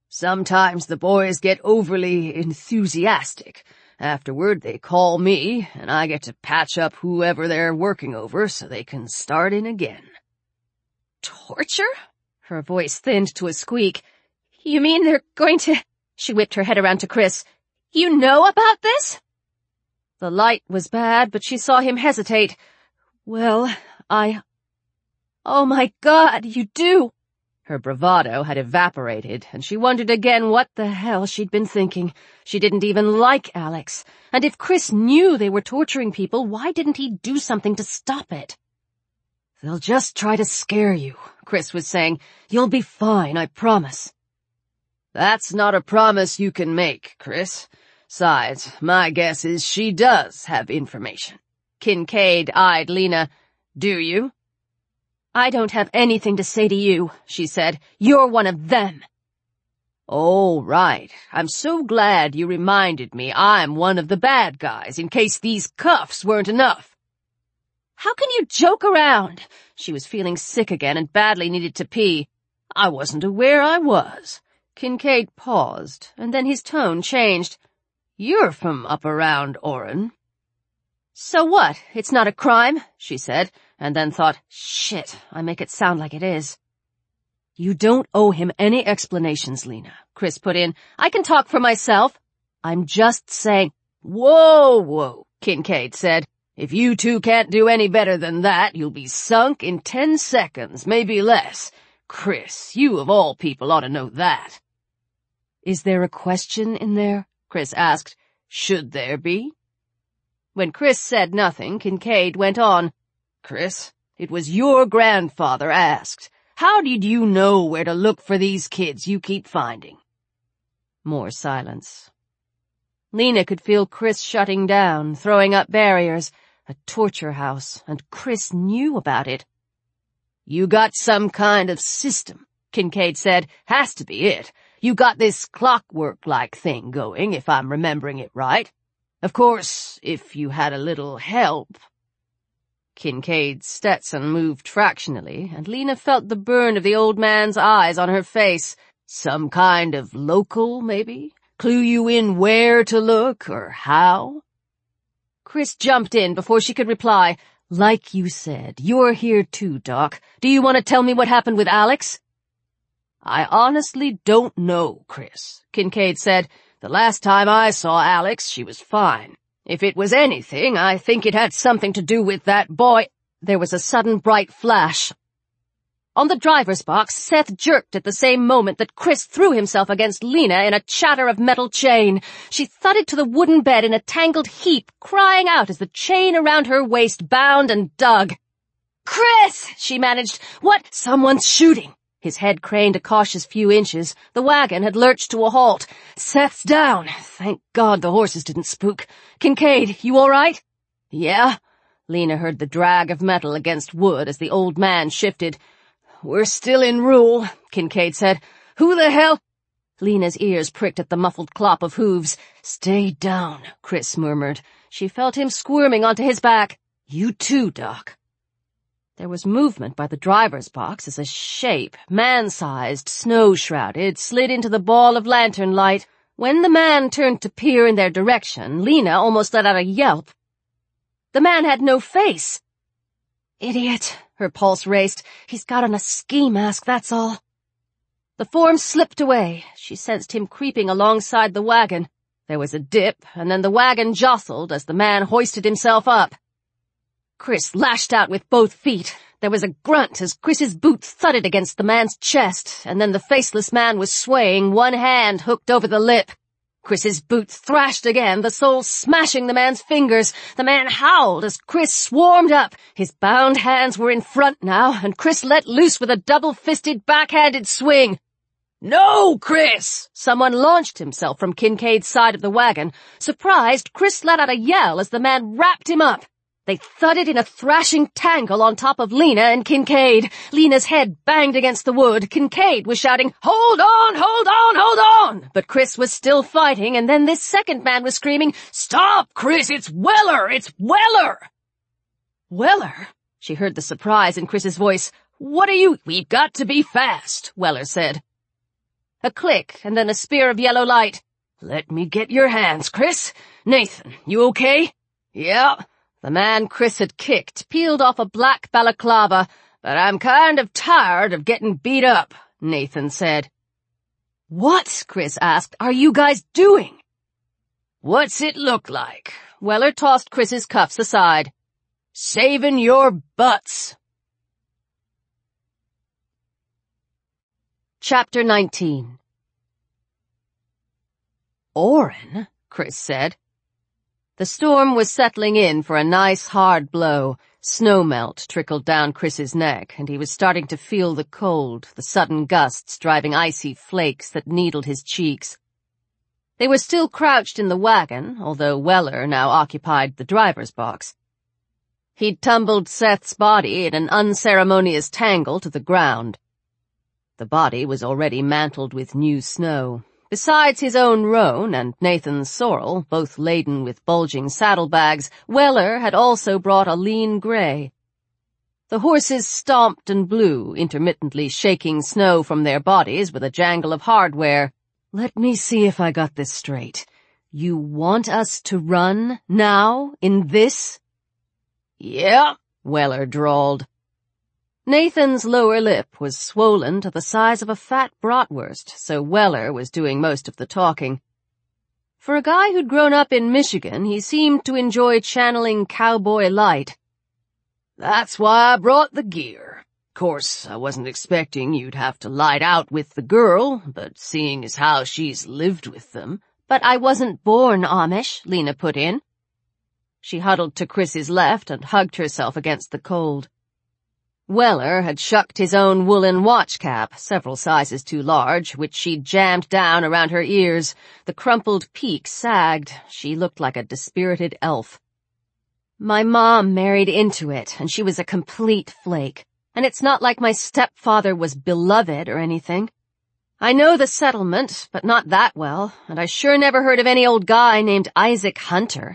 [SPEAKER 4] Sometimes the boys get overly enthusiastic. Afterward, they call me, and I get to patch up whoever they're working over so they can start in again.
[SPEAKER 3] Torture? Her voice thinned to a squeak. You mean they're going to— She whipped her head around to Chris. You know about this?
[SPEAKER 2] The light was bad, but she saw him hesitate. Well,
[SPEAKER 3] Oh my God, you do!
[SPEAKER 2] Her bravado had evaporated, and she wondered again what the hell she'd been thinking. She didn't even like Alex, and if Chris knew they were torturing people, why didn't he do something to stop it? They'll just try to scare you, Chris was saying. You'll be fine, I promise.
[SPEAKER 4] That's not a promise you can make, Chris. Besides, my guess is she does have information.
[SPEAKER 2] Kincaid eyed Lena.
[SPEAKER 4] Do you?
[SPEAKER 3] I don't have anything to say to you, she said. You're one of them.
[SPEAKER 4] Oh, right. I'm so glad you reminded me I'm one of the bad guys, in case these cuffs weren't enough.
[SPEAKER 3] How can you joke around?
[SPEAKER 2] She was feeling sick again and badly needed to pee. I wasn't aware I was. Kincaid paused, and then his tone changed. You're from up around Oren.
[SPEAKER 3] So what? It's not a crime, she said,
[SPEAKER 2] and then thought, shit, I make it sound like it is. You don't owe him any explanations, Lena, Chris put in. I can talk for myself. I'm just saying—
[SPEAKER 4] Whoa, Kincaid said. If you two can't do any better than that, you'll be sunk in 10 seconds, maybe less. Chris, you of all people ought to know that.
[SPEAKER 2] Is there a question in there? Chris asked.
[SPEAKER 4] Should there be?
[SPEAKER 2] When Chris said nothing, Kincaid went on.
[SPEAKER 4] Chris, it was your grandfather asked. How did you know where to look for these kids you keep finding?
[SPEAKER 2] More silence. Lena could feel Chris shutting down, throwing up barriers. A torture house, and Chris knew about it.
[SPEAKER 4] You got some kind of system, Kincaid said. Has to be it. You got this clockwork-like thing going, if I'm remembering it right. Of course, if you had a little help.
[SPEAKER 2] Kincaid's Stetson moved fractionally, and Lena felt the burn of the old man's eyes on her face.
[SPEAKER 4] Some kind of local, maybe? Clue you in where to look, or how?
[SPEAKER 2] Chris jumped in before she could reply. Like you said, you're here too, Doc. Do you want to tell me what happened with Alex?
[SPEAKER 4] I honestly don't know, Chris, Kincaid said. The last time I saw Alex, she was fine. If it was anything, I think it had something to do with that boy.
[SPEAKER 2] There was a sudden bright flash. On the driver's box, Seth jerked at the same moment that Chris threw himself against Lena in a chatter of metal chain. She thudded to the wooden bed in a tangled heap, crying out as the chain around her waist bound and dug.
[SPEAKER 3] Chris! She managed. What?
[SPEAKER 2] Someone's shooting. His head craned a cautious few inches. The wagon had lurched to a halt. Seth's down. Thank God the horses didn't spook. Kincaid, you all right?
[SPEAKER 4] Yeah.
[SPEAKER 2] Lena heard the drag of metal against wood as the old man shifted.
[SPEAKER 4] We're still in rule, Kincaid said. Who the hell?
[SPEAKER 2] Lena's ears pricked at the muffled clop of hooves.
[SPEAKER 4] Stay down, Chris murmured.
[SPEAKER 2] She felt him squirming onto his back.
[SPEAKER 4] You too, Doc.
[SPEAKER 2] There was movement by the driver's box as a shape, man-sized, snow-shrouded, slid into the ball of lantern light. When the man turned to peer in their direction, Lena almost let out a yelp. The man had no face.
[SPEAKER 3] Idiot.
[SPEAKER 2] Her pulse raced. He's got on a ski mask, that's all. The form slipped away. She sensed him creeping alongside the wagon. There was a dip, and then the wagon jostled as the man hoisted himself up. Chris lashed out with both feet. There was a grunt as Chris's boot thudded against the man's chest, and then the faceless man was swaying, one hand hooked over the lip. Chris's boot thrashed again, the sole smashing the man's fingers. The man howled as Chris swarmed up. His bound hands were in front now, and Chris let loose with a double-fisted, backhanded swing.
[SPEAKER 4] No, Chris!
[SPEAKER 2] Someone launched himself from Kincaid's side of the wagon. Surprised, Chris let out a yell as the man wrapped him up. They thudded in a thrashing tangle on top of Lena and Kincaid. Lena's head banged against the wood. Kincaid was shouting, "Hold on, hold on, hold on!" But Chris was still fighting, and then this second man was screaming, "Stop, Chris! It's Weller! It's Weller!"
[SPEAKER 3] Weller?
[SPEAKER 2] She heard the surprise in Chris's voice. "What are you—"
[SPEAKER 4] "We've got to be fast," Weller said.
[SPEAKER 2] A click, and then a spear of yellow light.
[SPEAKER 4] "Let me get your hands, Chris. Nathan, you okay?" "Yeah."
[SPEAKER 2] The man Chris had kicked peeled off a black balaclava.
[SPEAKER 4] "But I'm kind of tired of getting beat up," Nathan said.
[SPEAKER 2] "What," Chris asked, "are you guys doing?"
[SPEAKER 4] "What's it look like?"
[SPEAKER 2] Weller tossed Chris's cuffs aside.
[SPEAKER 4] "Saving your butts."
[SPEAKER 2] Chapter 19.
[SPEAKER 3] "Orin?" Chris said.
[SPEAKER 2] The storm was settling in for a nice hard blow. Snowmelt trickled down Chris's neck, and he was starting to feel the cold, the sudden gusts driving icy flakes that needled his cheeks. They were still crouched in the wagon, although Weller now occupied the driver's box. He'd tumbled Seth's body in an unceremonious tangle to the ground. The body was already mantled with new snow. Besides his own roan and Nathan's sorrel, both laden with bulging saddlebags, Weller had also brought a lean gray. The horses stomped and blew, intermittently shaking snow from their bodies with a jangle of hardware.
[SPEAKER 3] "Let me see if I got this straight. You want us to run, now, in this?"
[SPEAKER 4] "Yeah,"
[SPEAKER 2] Weller drawled. Nathan's lower lip was swollen to the size of a fat bratwurst, so Weller was doing most of the talking. For a guy who'd grown up in Michigan, he seemed to enjoy channeling cowboy light.
[SPEAKER 4] "That's why I brought the gear. Course, I wasn't expecting you'd have to light out with the girl, but seeing as how she's lived with them—"
[SPEAKER 2] "But I wasn't born Amish," Lena put in. She huddled to Chris's left and hugged herself against the cold. Weller had shucked his own woolen watch cap, several sizes too large, which she'd jammed down around her ears. The crumpled peak sagged. She looked like a dispirited elf. "My mom married into it, and she was a complete flake. And it's not like my stepfather was beloved or anything. I know the settlement, but not that well, and I sure never heard of any old guy named Isaac Hunter."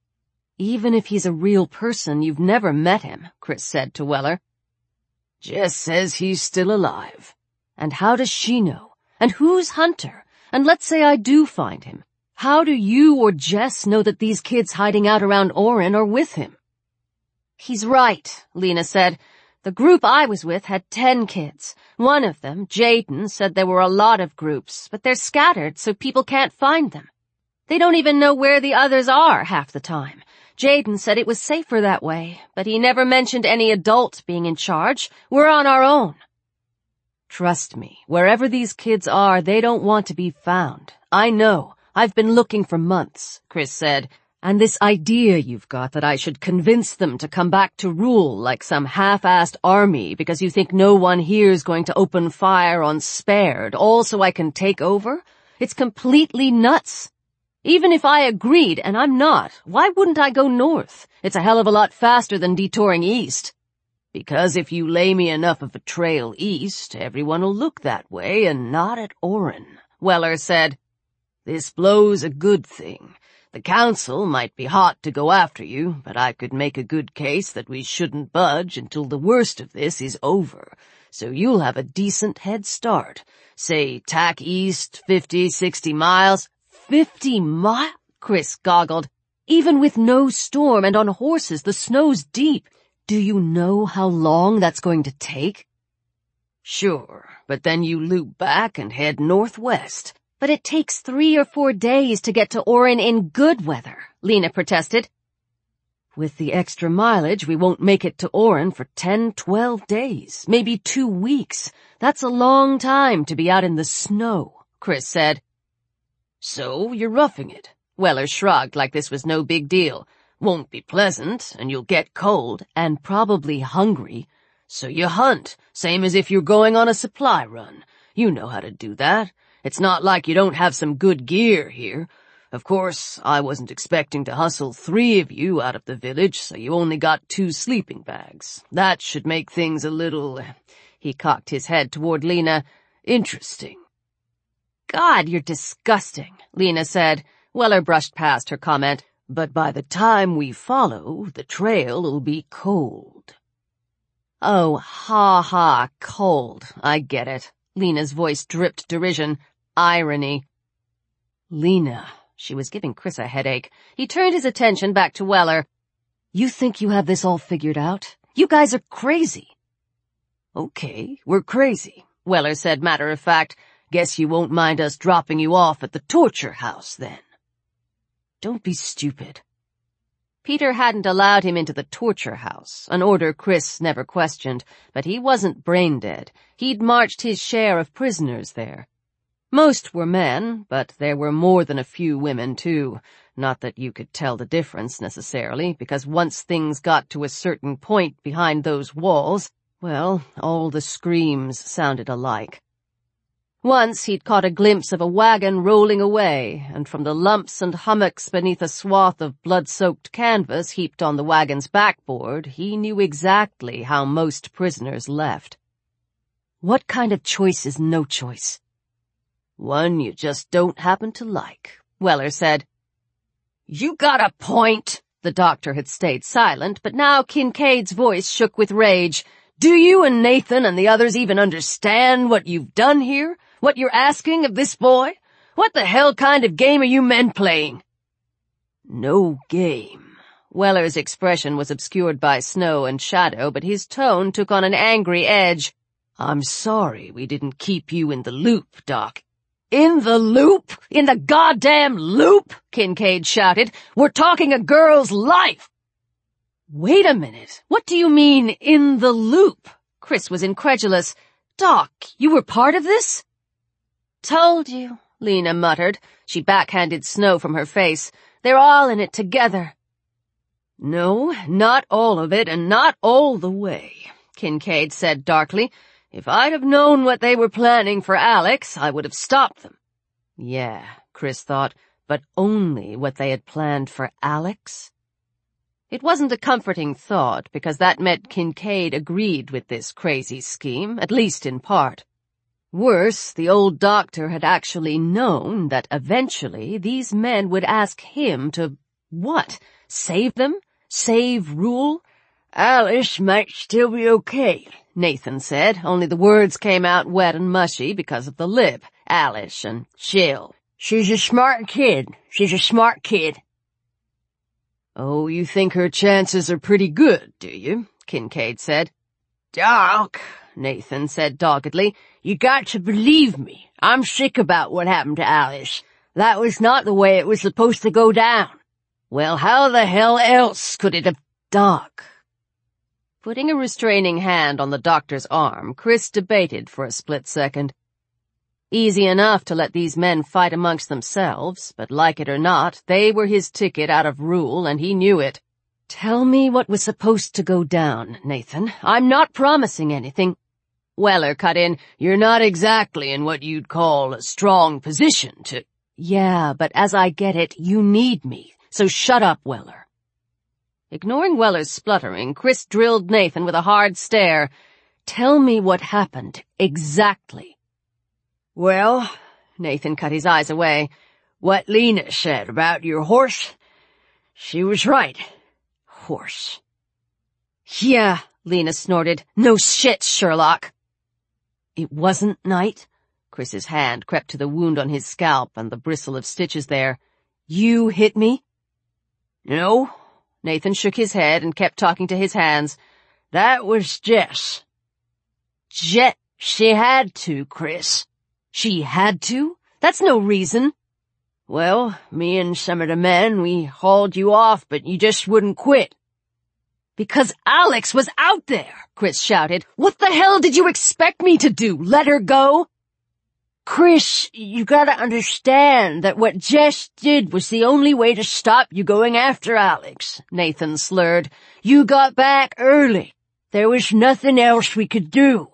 [SPEAKER 3] "Even if he's a real person, you've never met him," Chris said to Weller.
[SPEAKER 4] "Jess says he's still alive."
[SPEAKER 3] "And how does she know? And who's Hunter? And let's say I do find him. How do you or Jess know that these kids hiding out around Orin are with him?"
[SPEAKER 2] "He's right," Lena said. "The group I was with had 10 kids. One of them, Jaden, said there were a lot of groups, but they're scattered so people can't find them. They don't even know where the others are half the time. Jaden said it was safer that way, but he never mentioned any adult being in charge. We're on our own."
[SPEAKER 3] "Trust me, wherever these kids are, they don't want to be found. I know. I've been looking for months," Chris said. "And this idea you've got that I should convince them to come back to rule like some half-assed army because you think no one here's going to open fire on Spared, all so I can take over? It's completely nuts. Even if I agreed, and I'm not, why wouldn't I go north? It's a hell of a lot faster than detouring east."
[SPEAKER 4] "Because if you lay me enough of a trail east, everyone'll look that way and not at Orin," Weller said. "This blow's a good thing. The council might be hot to go after you, but I could make a good case that we shouldn't budge until the worst of this is over, so you'll have a decent head start. Say, tack east 50, 60 miles.
[SPEAKER 3] 50 miles? Chris goggled. "Even with no storm and on horses, the snow's deep. Do you know how long that's going to take?"
[SPEAKER 4] "Sure, but then you loop back and head northwest."
[SPEAKER 2] "But it takes 3 or 4 days to get to Orin in good weather," Lena protested.
[SPEAKER 3] "With the extra mileage, we won't make it to Orin for 10, 12 days, maybe 2 weeks. That's a long time to be out in the snow," Chris said.
[SPEAKER 4] "So you're roughing it." Weller shrugged like this was no big deal. "Won't be pleasant, and you'll get cold,
[SPEAKER 3] and probably hungry.
[SPEAKER 4] So you hunt, same as if you're going on a supply run. You know how to do that. It's not like you don't have some good gear here. Of course, I wasn't expecting to hustle 3 of you out of the village, so you only got 2 sleeping bags. That should make things a little—" he cocked his head toward Lena— "interesting."
[SPEAKER 2] "God, you're disgusting," Lena said. Weller brushed past her comment.
[SPEAKER 4] "But by the time we follow, the trail'll be cold."
[SPEAKER 2] "Oh, ha, cold. I get it." Lena's voice dripped derision. irony. Lena, she was giving Chris a headache. He turned his attention back to Weller. You think you have this all figured out? You guys are crazy. Okay, we're crazy, Weller said matter-of-fact. Guess you won't mind us dropping you off at the torture house, then. Don't be stupid. Peter hadn't allowed him into the torture house, an order Chris never questioned, but he wasn't brain-dead. He'd marched his share of prisoners there. Most were men, but there were more than a few women, too. Not that you could tell the difference, necessarily, because once things got to a certain point behind those walls, well, all the screams sounded alike. Once he'd caught a glimpse of a wagon rolling away, and from the lumps and hummocks beneath a swath of blood-soaked canvas heaped on the wagon's backboard, he knew exactly how most prisoners left. What kind of choice is no choice? One you just don't happen to like, Weller said. You got a point. The doctor had stayed silent, but now Kincaid's voice shook with rage. Do you and Nathan and the others even understand what you've done here? What you're asking of this boy? What the hell kind of game are you men playing? No game. Weller's expression was obscured by snow and shadow, but his tone took on an angry edge. I'm sorry we didn't keep you in the loop, Doc. In the loop? In the goddamn loop? Kincaid shouted. We're talking a girl's life. Wait a minute. What do you mean, in the loop? Chris was incredulous. Doc, you were part of this? Told you, Lena muttered. She backhanded snow from her face. They're all in it together. No, not all of it, and not all the way, Kincaid said darkly. If I'd have known what they were planning for Alex, I would have stopped them. Yeah, Chris thought, but only what they had planned for Alex? It wasn't a comforting thought, because that meant Kincaid agreed with this crazy scheme, at least in part. Worse, the old doctor had actually known that eventually these men would ask him to, what, save them? Save Rule? Alice might still be okay, Nathan said, only the words came out wet and mushy because of the lip. Alice and Jill. She's a smart kid. She's a smart kid. Oh, you think her chances are pretty good, do you? Kincaid said. Doc, Nathan said doggedly, you got to believe me. I'm sick about what happened to Alice. That was not the way it was supposed to go down. Well, how the hell else could it have... Doc. Putting a restraining hand on the doctor's arm, Chris debated for a split second. Easy enough to let these men fight amongst themselves, but like it or not, they were his ticket out of Rule, and he knew it. Tell me what was supposed to go down, Nathan. I'm not promising anything. Weller cut in. You're not exactly in what you'd call a strong position to... Yeah, but as I get it, you need me, so shut up, Weller. Ignoring Weller's spluttering, Chris drilled Nathan with a hard stare. Tell me what happened, exactly. Well, Nathan cut his eyes away. What Lena said about your horse, she was right. Horse. Yeah, Lena snorted. No shit, Sherlock. It wasn't night? Chris's hand crept to the wound on his scalp and the bristle of stitches there. You hit me? No. Nathan shook his head and kept talking to his hands. That was Jess. Jet, she had to, Chris. She had to? That's no reason. Well, me and some of the men, we hauled you off, but you just wouldn't quit. Because Alex was out there, Chris shouted. What the hell did you expect me to do? Let her go? Chris, you gotta understand that what Jess did was the only way to stop you going after Alex, Nathan slurred. You got back early. There was nothing else we could do.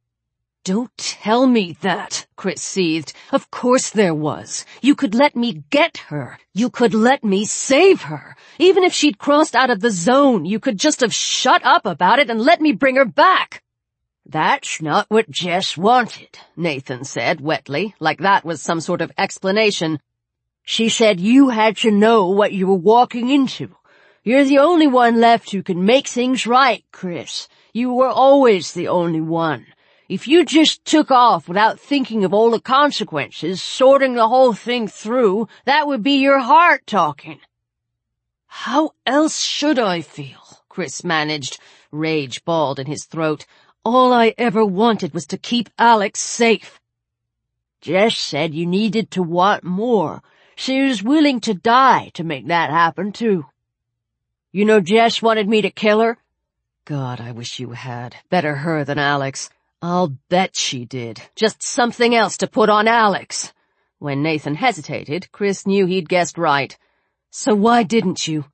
[SPEAKER 2] Don't tell me that, Chris seethed. Of course there was. You could let me get her. You could let me save her. Even if she'd crossed out of the zone, you could just have shut up about it and let me bring her back. That's not what Jess wanted, Nathan said wetly, like that was some sort of explanation. She said you had to know what you were walking into. You're the only one left who can make things right, Chris. You were always the only one.
[SPEAKER 4] If you just took off without thinking of all the consequences, sorting the whole thing through, that would be your heart talking."
[SPEAKER 2] "How else should I feel?" Chris managed, rage balled in his throat. "All I ever wanted was to keep Alex safe."
[SPEAKER 4] "Jess said you needed to want more. She was willing to die to make that happen, too. You know Jess wanted me to kill her?"
[SPEAKER 2] "God, I wish you had. Better her than Alex. I'll bet she did. Just something else to put on Alex." When Nathan hesitated, Chris knew he'd guessed right. "So why didn't you?"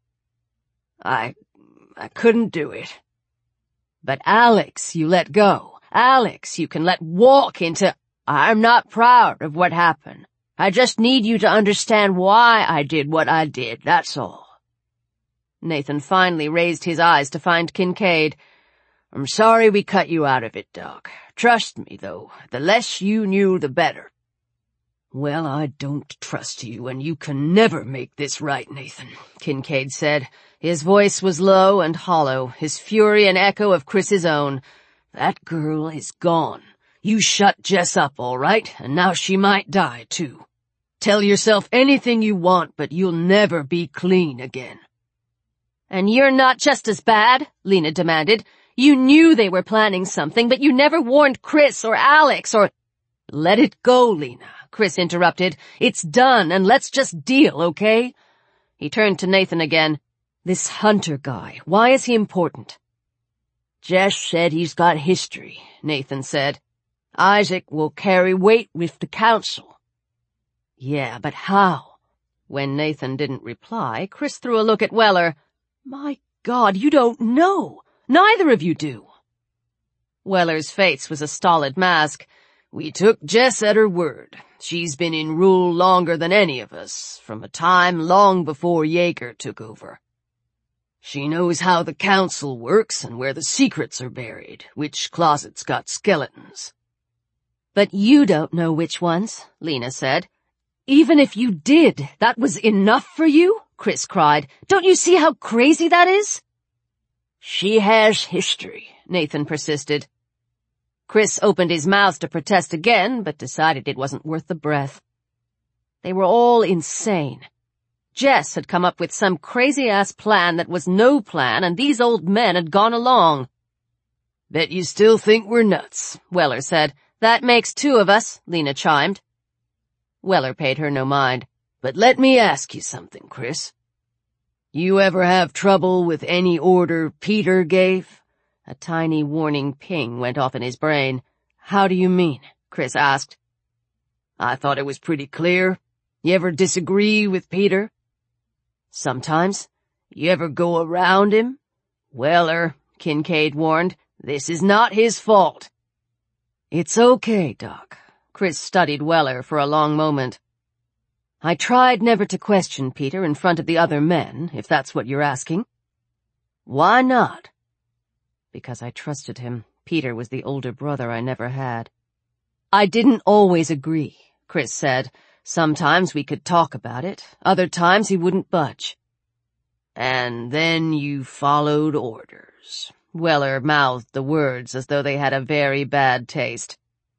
[SPEAKER 4] I couldn't do it."
[SPEAKER 2] "But Alex, you let go. Alex, you can let walk into—"
[SPEAKER 4] "I'm not proud of what happened. I just need you to understand why I did what I did, that's all."
[SPEAKER 2] Nathan finally raised his eyes to find Kincaid.
[SPEAKER 4] "I'm sorry we cut you out of it, Doc. Trust me, though, the less you knew, the better."
[SPEAKER 2] "Well, I don't trust you, and you can never make this right, Nathan," Kincaid said. His voice was low and hollow, his fury an echo of Chris's own. "That girl is gone. You shut Jess up, all right, and now she might die, too. Tell yourself anything you want, but you'll never be clean again."
[SPEAKER 3] "And you're not just as bad?" Lena demanded. "You knew they were planning something, but you never warned Chris or Alex or—"
[SPEAKER 2] "Let it go, Lena," Chris interrupted. "It's done, and let's just deal, okay?" He turned to Nathan again. "This Hunter guy, why is he important?"
[SPEAKER 4] "Jess said he's got history," Nathan said. "Isaac will carry weight with the council."
[SPEAKER 2] "Yeah, but how?" When Nathan didn't reply, Chris threw a look at Weller. "My God, you don't know! Neither of you do." Weller's face was a stolid mask.
[SPEAKER 4] "We took Jess at her word. She's been in rule longer than any of us, from a time long before Yeager took over. She knows how the council works and where the secrets are buried, which closet's got skeletons."
[SPEAKER 3] "But you don't know which ones," Lena said.
[SPEAKER 2] "Even if you did, that was enough for you?" Chris cried. "Don't you see how crazy that is?"
[SPEAKER 4] "She has history," Nathan persisted.
[SPEAKER 2] Chris opened his mouth to protest again, but decided it wasn't worth the breath. They were all insane. Jess had come up with some crazy-ass plan that was no plan, and these old men had gone along.
[SPEAKER 4] "Bet you still think we're nuts,"
[SPEAKER 2] Weller said. "That makes two of us," Lena chimed. Weller paid her no mind.
[SPEAKER 4] "But let me ask you something, Chris. You ever have trouble with any order Peter gave?"
[SPEAKER 2] A tiny warning ping went off in his brain. "How do you mean?" Chris asked.
[SPEAKER 4] "I thought it was pretty clear. You ever disagree with Peter?"
[SPEAKER 2] "Sometimes."
[SPEAKER 4] "You ever go around him?" "Weller," Kincaid warned, "this is not his fault."
[SPEAKER 2] "It's okay, Doc." Chris studied Weller for a long moment. "I tried never to question Peter in front of the other men, if that's what you're asking."
[SPEAKER 4] "Why not?"
[SPEAKER 2] "Because I trusted him. Peter was the older brother I never had." "I didn't always agree," Chris said. "Sometimes we could talk about it. Other times he wouldn't budge."
[SPEAKER 4] "And then you followed orders."
[SPEAKER 2] Weller mouthed the words as though they had a very bad taste.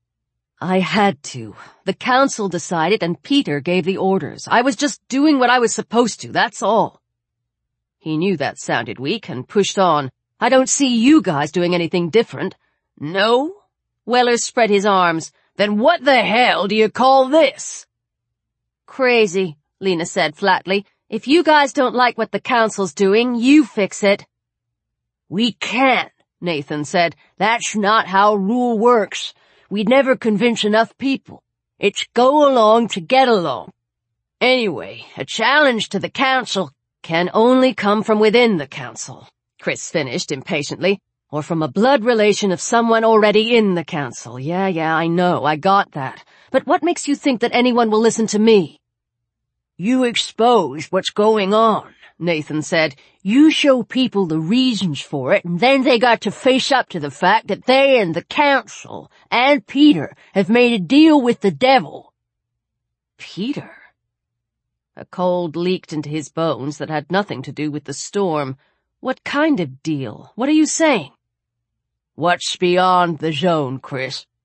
[SPEAKER 2] "I had to. The council decided and Peter gave the orders. I was just doing what I was supposed to, that's all." He knew that sounded weak and pushed on. "I don't see you guys doing anything different."
[SPEAKER 4] "No?"
[SPEAKER 2] Weller spread his arms.
[SPEAKER 4] "Then what the hell do you call this?"
[SPEAKER 3] "Crazy," Lena said flatly. "If you guys don't like what the council's doing, you fix it."
[SPEAKER 4] "We can't," Nathan said. "That's not how rule works. We'd never convince enough people. It's go along to get along. Anyway, a challenge to the council
[SPEAKER 2] can only come from within the council," Chris finished impatiently, "or from a blood relation of someone already in the council. Yeah, I know, I got that. But what makes you think that anyone will listen to me?"
[SPEAKER 4] "You expose what's going on," Nathan said. "You show people the reasons for it, and then they got to face up to the fact that they and the council and Peter have made a deal with the devil."
[SPEAKER 2] "Peter?" A cold leaked into his bones that had nothing to do with the storm. "What kind of deal? What are you saying?"
[SPEAKER 4] "What's beyond the zone, Chris?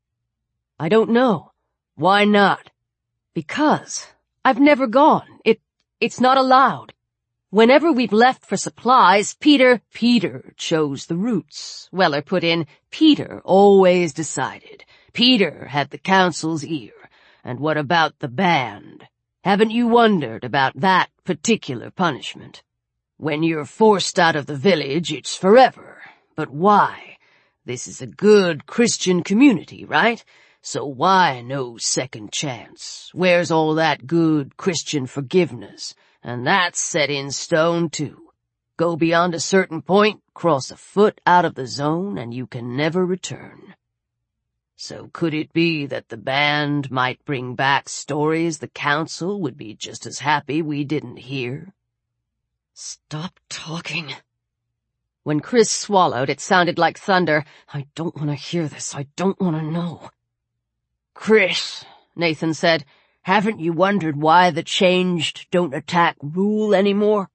[SPEAKER 4] I don't know. Why not? Because I've never gone. It's not allowed. Whenever we've left for supplies, Peter chose the routes. Weller put in, Peter always decided. Peter had the council's ear. And what about the band? Haven't you wondered about that particular punishment? When you're forced out of the village, it's forever. But why? This is a good Christian community, right? So why no second chance? Where's all that good Christian forgiveness? And that's set in stone, too. Go beyond a certain point, cross a foot out of the zone, and you can never return. So could it be that the band might bring back stories the council would be just as happy we didn't hear?
[SPEAKER 2] Stop talking.
[SPEAKER 4] When Chris swallowed, it sounded like thunder. I don't want to hear this. I don't want to know. Chris, Nathan said, haven't you wondered why the changed don't attack Rule anymore?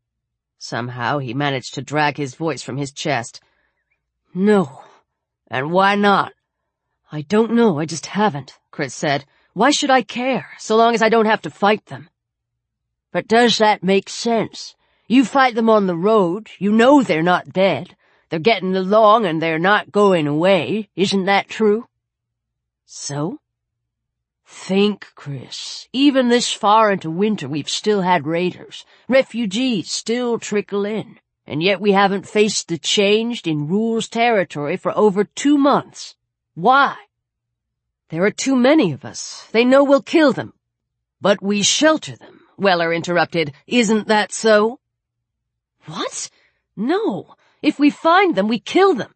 [SPEAKER 4] Somehow he managed to drag his voice from his chest. No. And why not? I don't know, I just haven't, Chris said. Why should I care, so long as I don't have to fight them? But does that make sense? You fight them on the road, you know they're not dead. They're getting along and they're not going away, isn't that true? So? Think, Chris. Even this far into winter we've still had raiders. Refugees still trickle in. And yet we haven't faced the changed in Rule's territory for over 2 months. Why? There are too many of us. They know we'll kill them. But we shelter them, Weller interrupted. Isn't that so? What? No. If we find them, we kill them.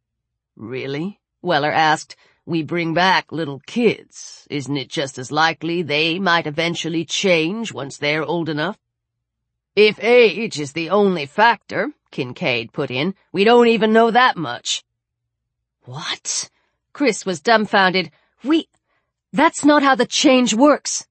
[SPEAKER 4] Really? Weller asked. We bring back little kids. Isn't it just as likely they might eventually change once they're old enough? If age is the only factor, Kincaid put in, we don't even know that much. What? Chris was dumbfounded. That's not how the change works.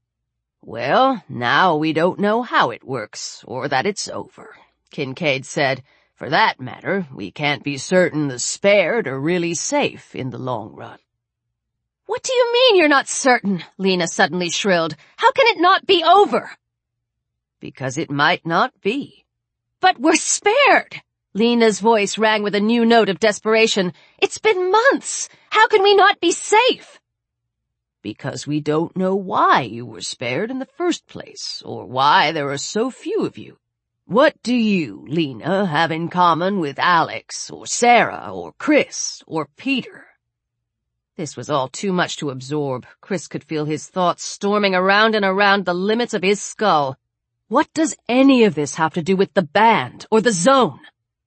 [SPEAKER 4] Well, now we don't know how it works, or that it's over, Kincaid said. For that matter, we can't be certain the spared are really safe in the long run.
[SPEAKER 3] What do you mean you're not certain? Lena suddenly shrilled. How can it not be over?
[SPEAKER 4] Because it might not be.
[SPEAKER 3] But we're spared. Lena's voice rang with a new note of desperation. It's been months. How can we not be safe?
[SPEAKER 4] Because we don't know why you were spared in the first place, or why there are so few of you. What do you, Lena, have in common with Alex, or Sarah, or Chris, or Peter? This was all too much to absorb. Chris could feel his thoughts storming around and around the limits of his skull. What does any of this have to do with the band, or the zone?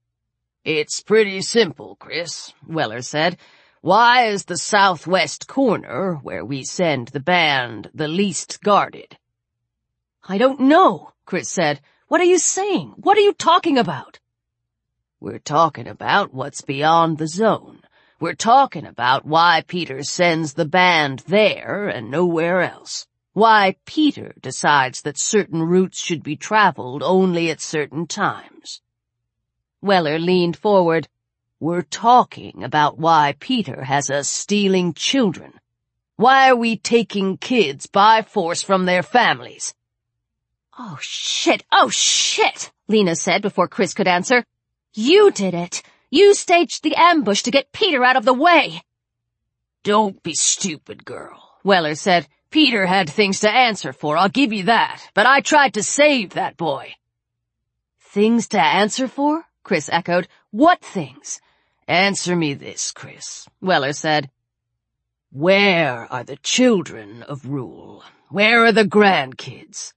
[SPEAKER 4] It's pretty simple, Chris, Weller said. Why is the southwest corner, where we send the band, the least guarded? I don't know, Chris said. What are you saying? What are you talking about? We're talking about what's beyond the zone. We're talking about why Peter sends the band there and nowhere else. Why Peter decides that certain routes should be traveled only at certain times. Weller leaned forward. We're talking about why Peter has us stealing children. Why are we taking kids by force from their families?
[SPEAKER 3] Oh, shit, Lena said before Chris could answer. You did it. You staged the ambush to get Peter out of the way.
[SPEAKER 4] Don't be stupid, girl, Weller said. Peter had things to answer for, I'll give you that, but I tried to save that boy. Things to answer for? Chris echoed. What things? Answer me this, Chris, Weller said. Where are the children of Rule? Where are the grandkids?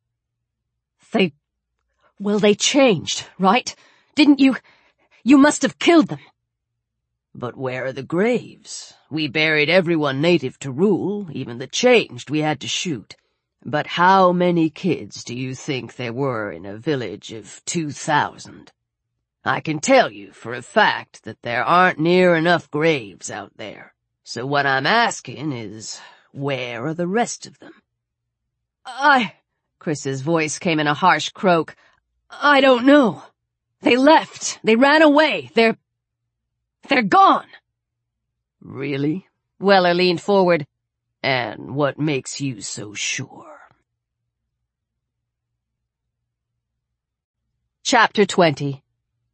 [SPEAKER 3] They changed, right? Didn't you? You must have killed them.
[SPEAKER 4] But where are the graves? We buried everyone native to Rule, even the changed we had to shoot. But how many kids do you think there were in a village of 2,000? I can tell you for a fact that there aren't near enough graves out there. So what I'm asking is, where are the rest of them?
[SPEAKER 3] Chris's voice came in a harsh croak. I don't know. They left. They ran away. They're gone.
[SPEAKER 4] Really?
[SPEAKER 2] Weller leaned forward. "And what makes you so sure?"
[SPEAKER 4] Chapter 20.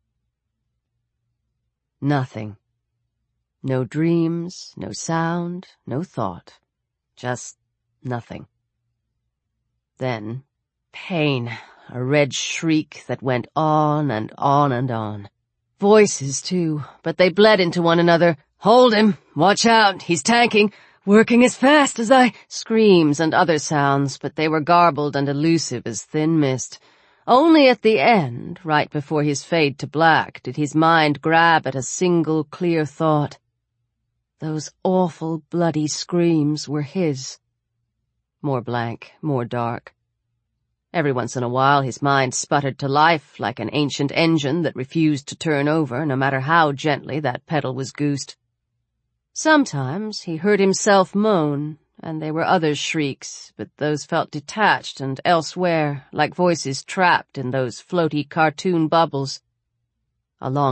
[SPEAKER 2] Nothing. No dreams, no sound, no thought. Just nothing. Then, pain, a red shriek that went on and on and on. Voices, too, but they bled into one another. "Hold him! Watch out! He's tanking! Working as fast as I—" Screams and other sounds, but they were garbled and elusive as thin mist. Only at the end, right before his fade to black, did his mind grab at a single clear thought. Those awful, bloody screams were his. More blank, more dark. Every once in a while his mind sputtered to life like an ancient engine that refused to turn over no matter how gently that pedal was goosed. Sometimes he heard himself moan, and they were others' shrieks, but those felt detached and elsewhere, like voices trapped in those floaty cartoon bubbles. A long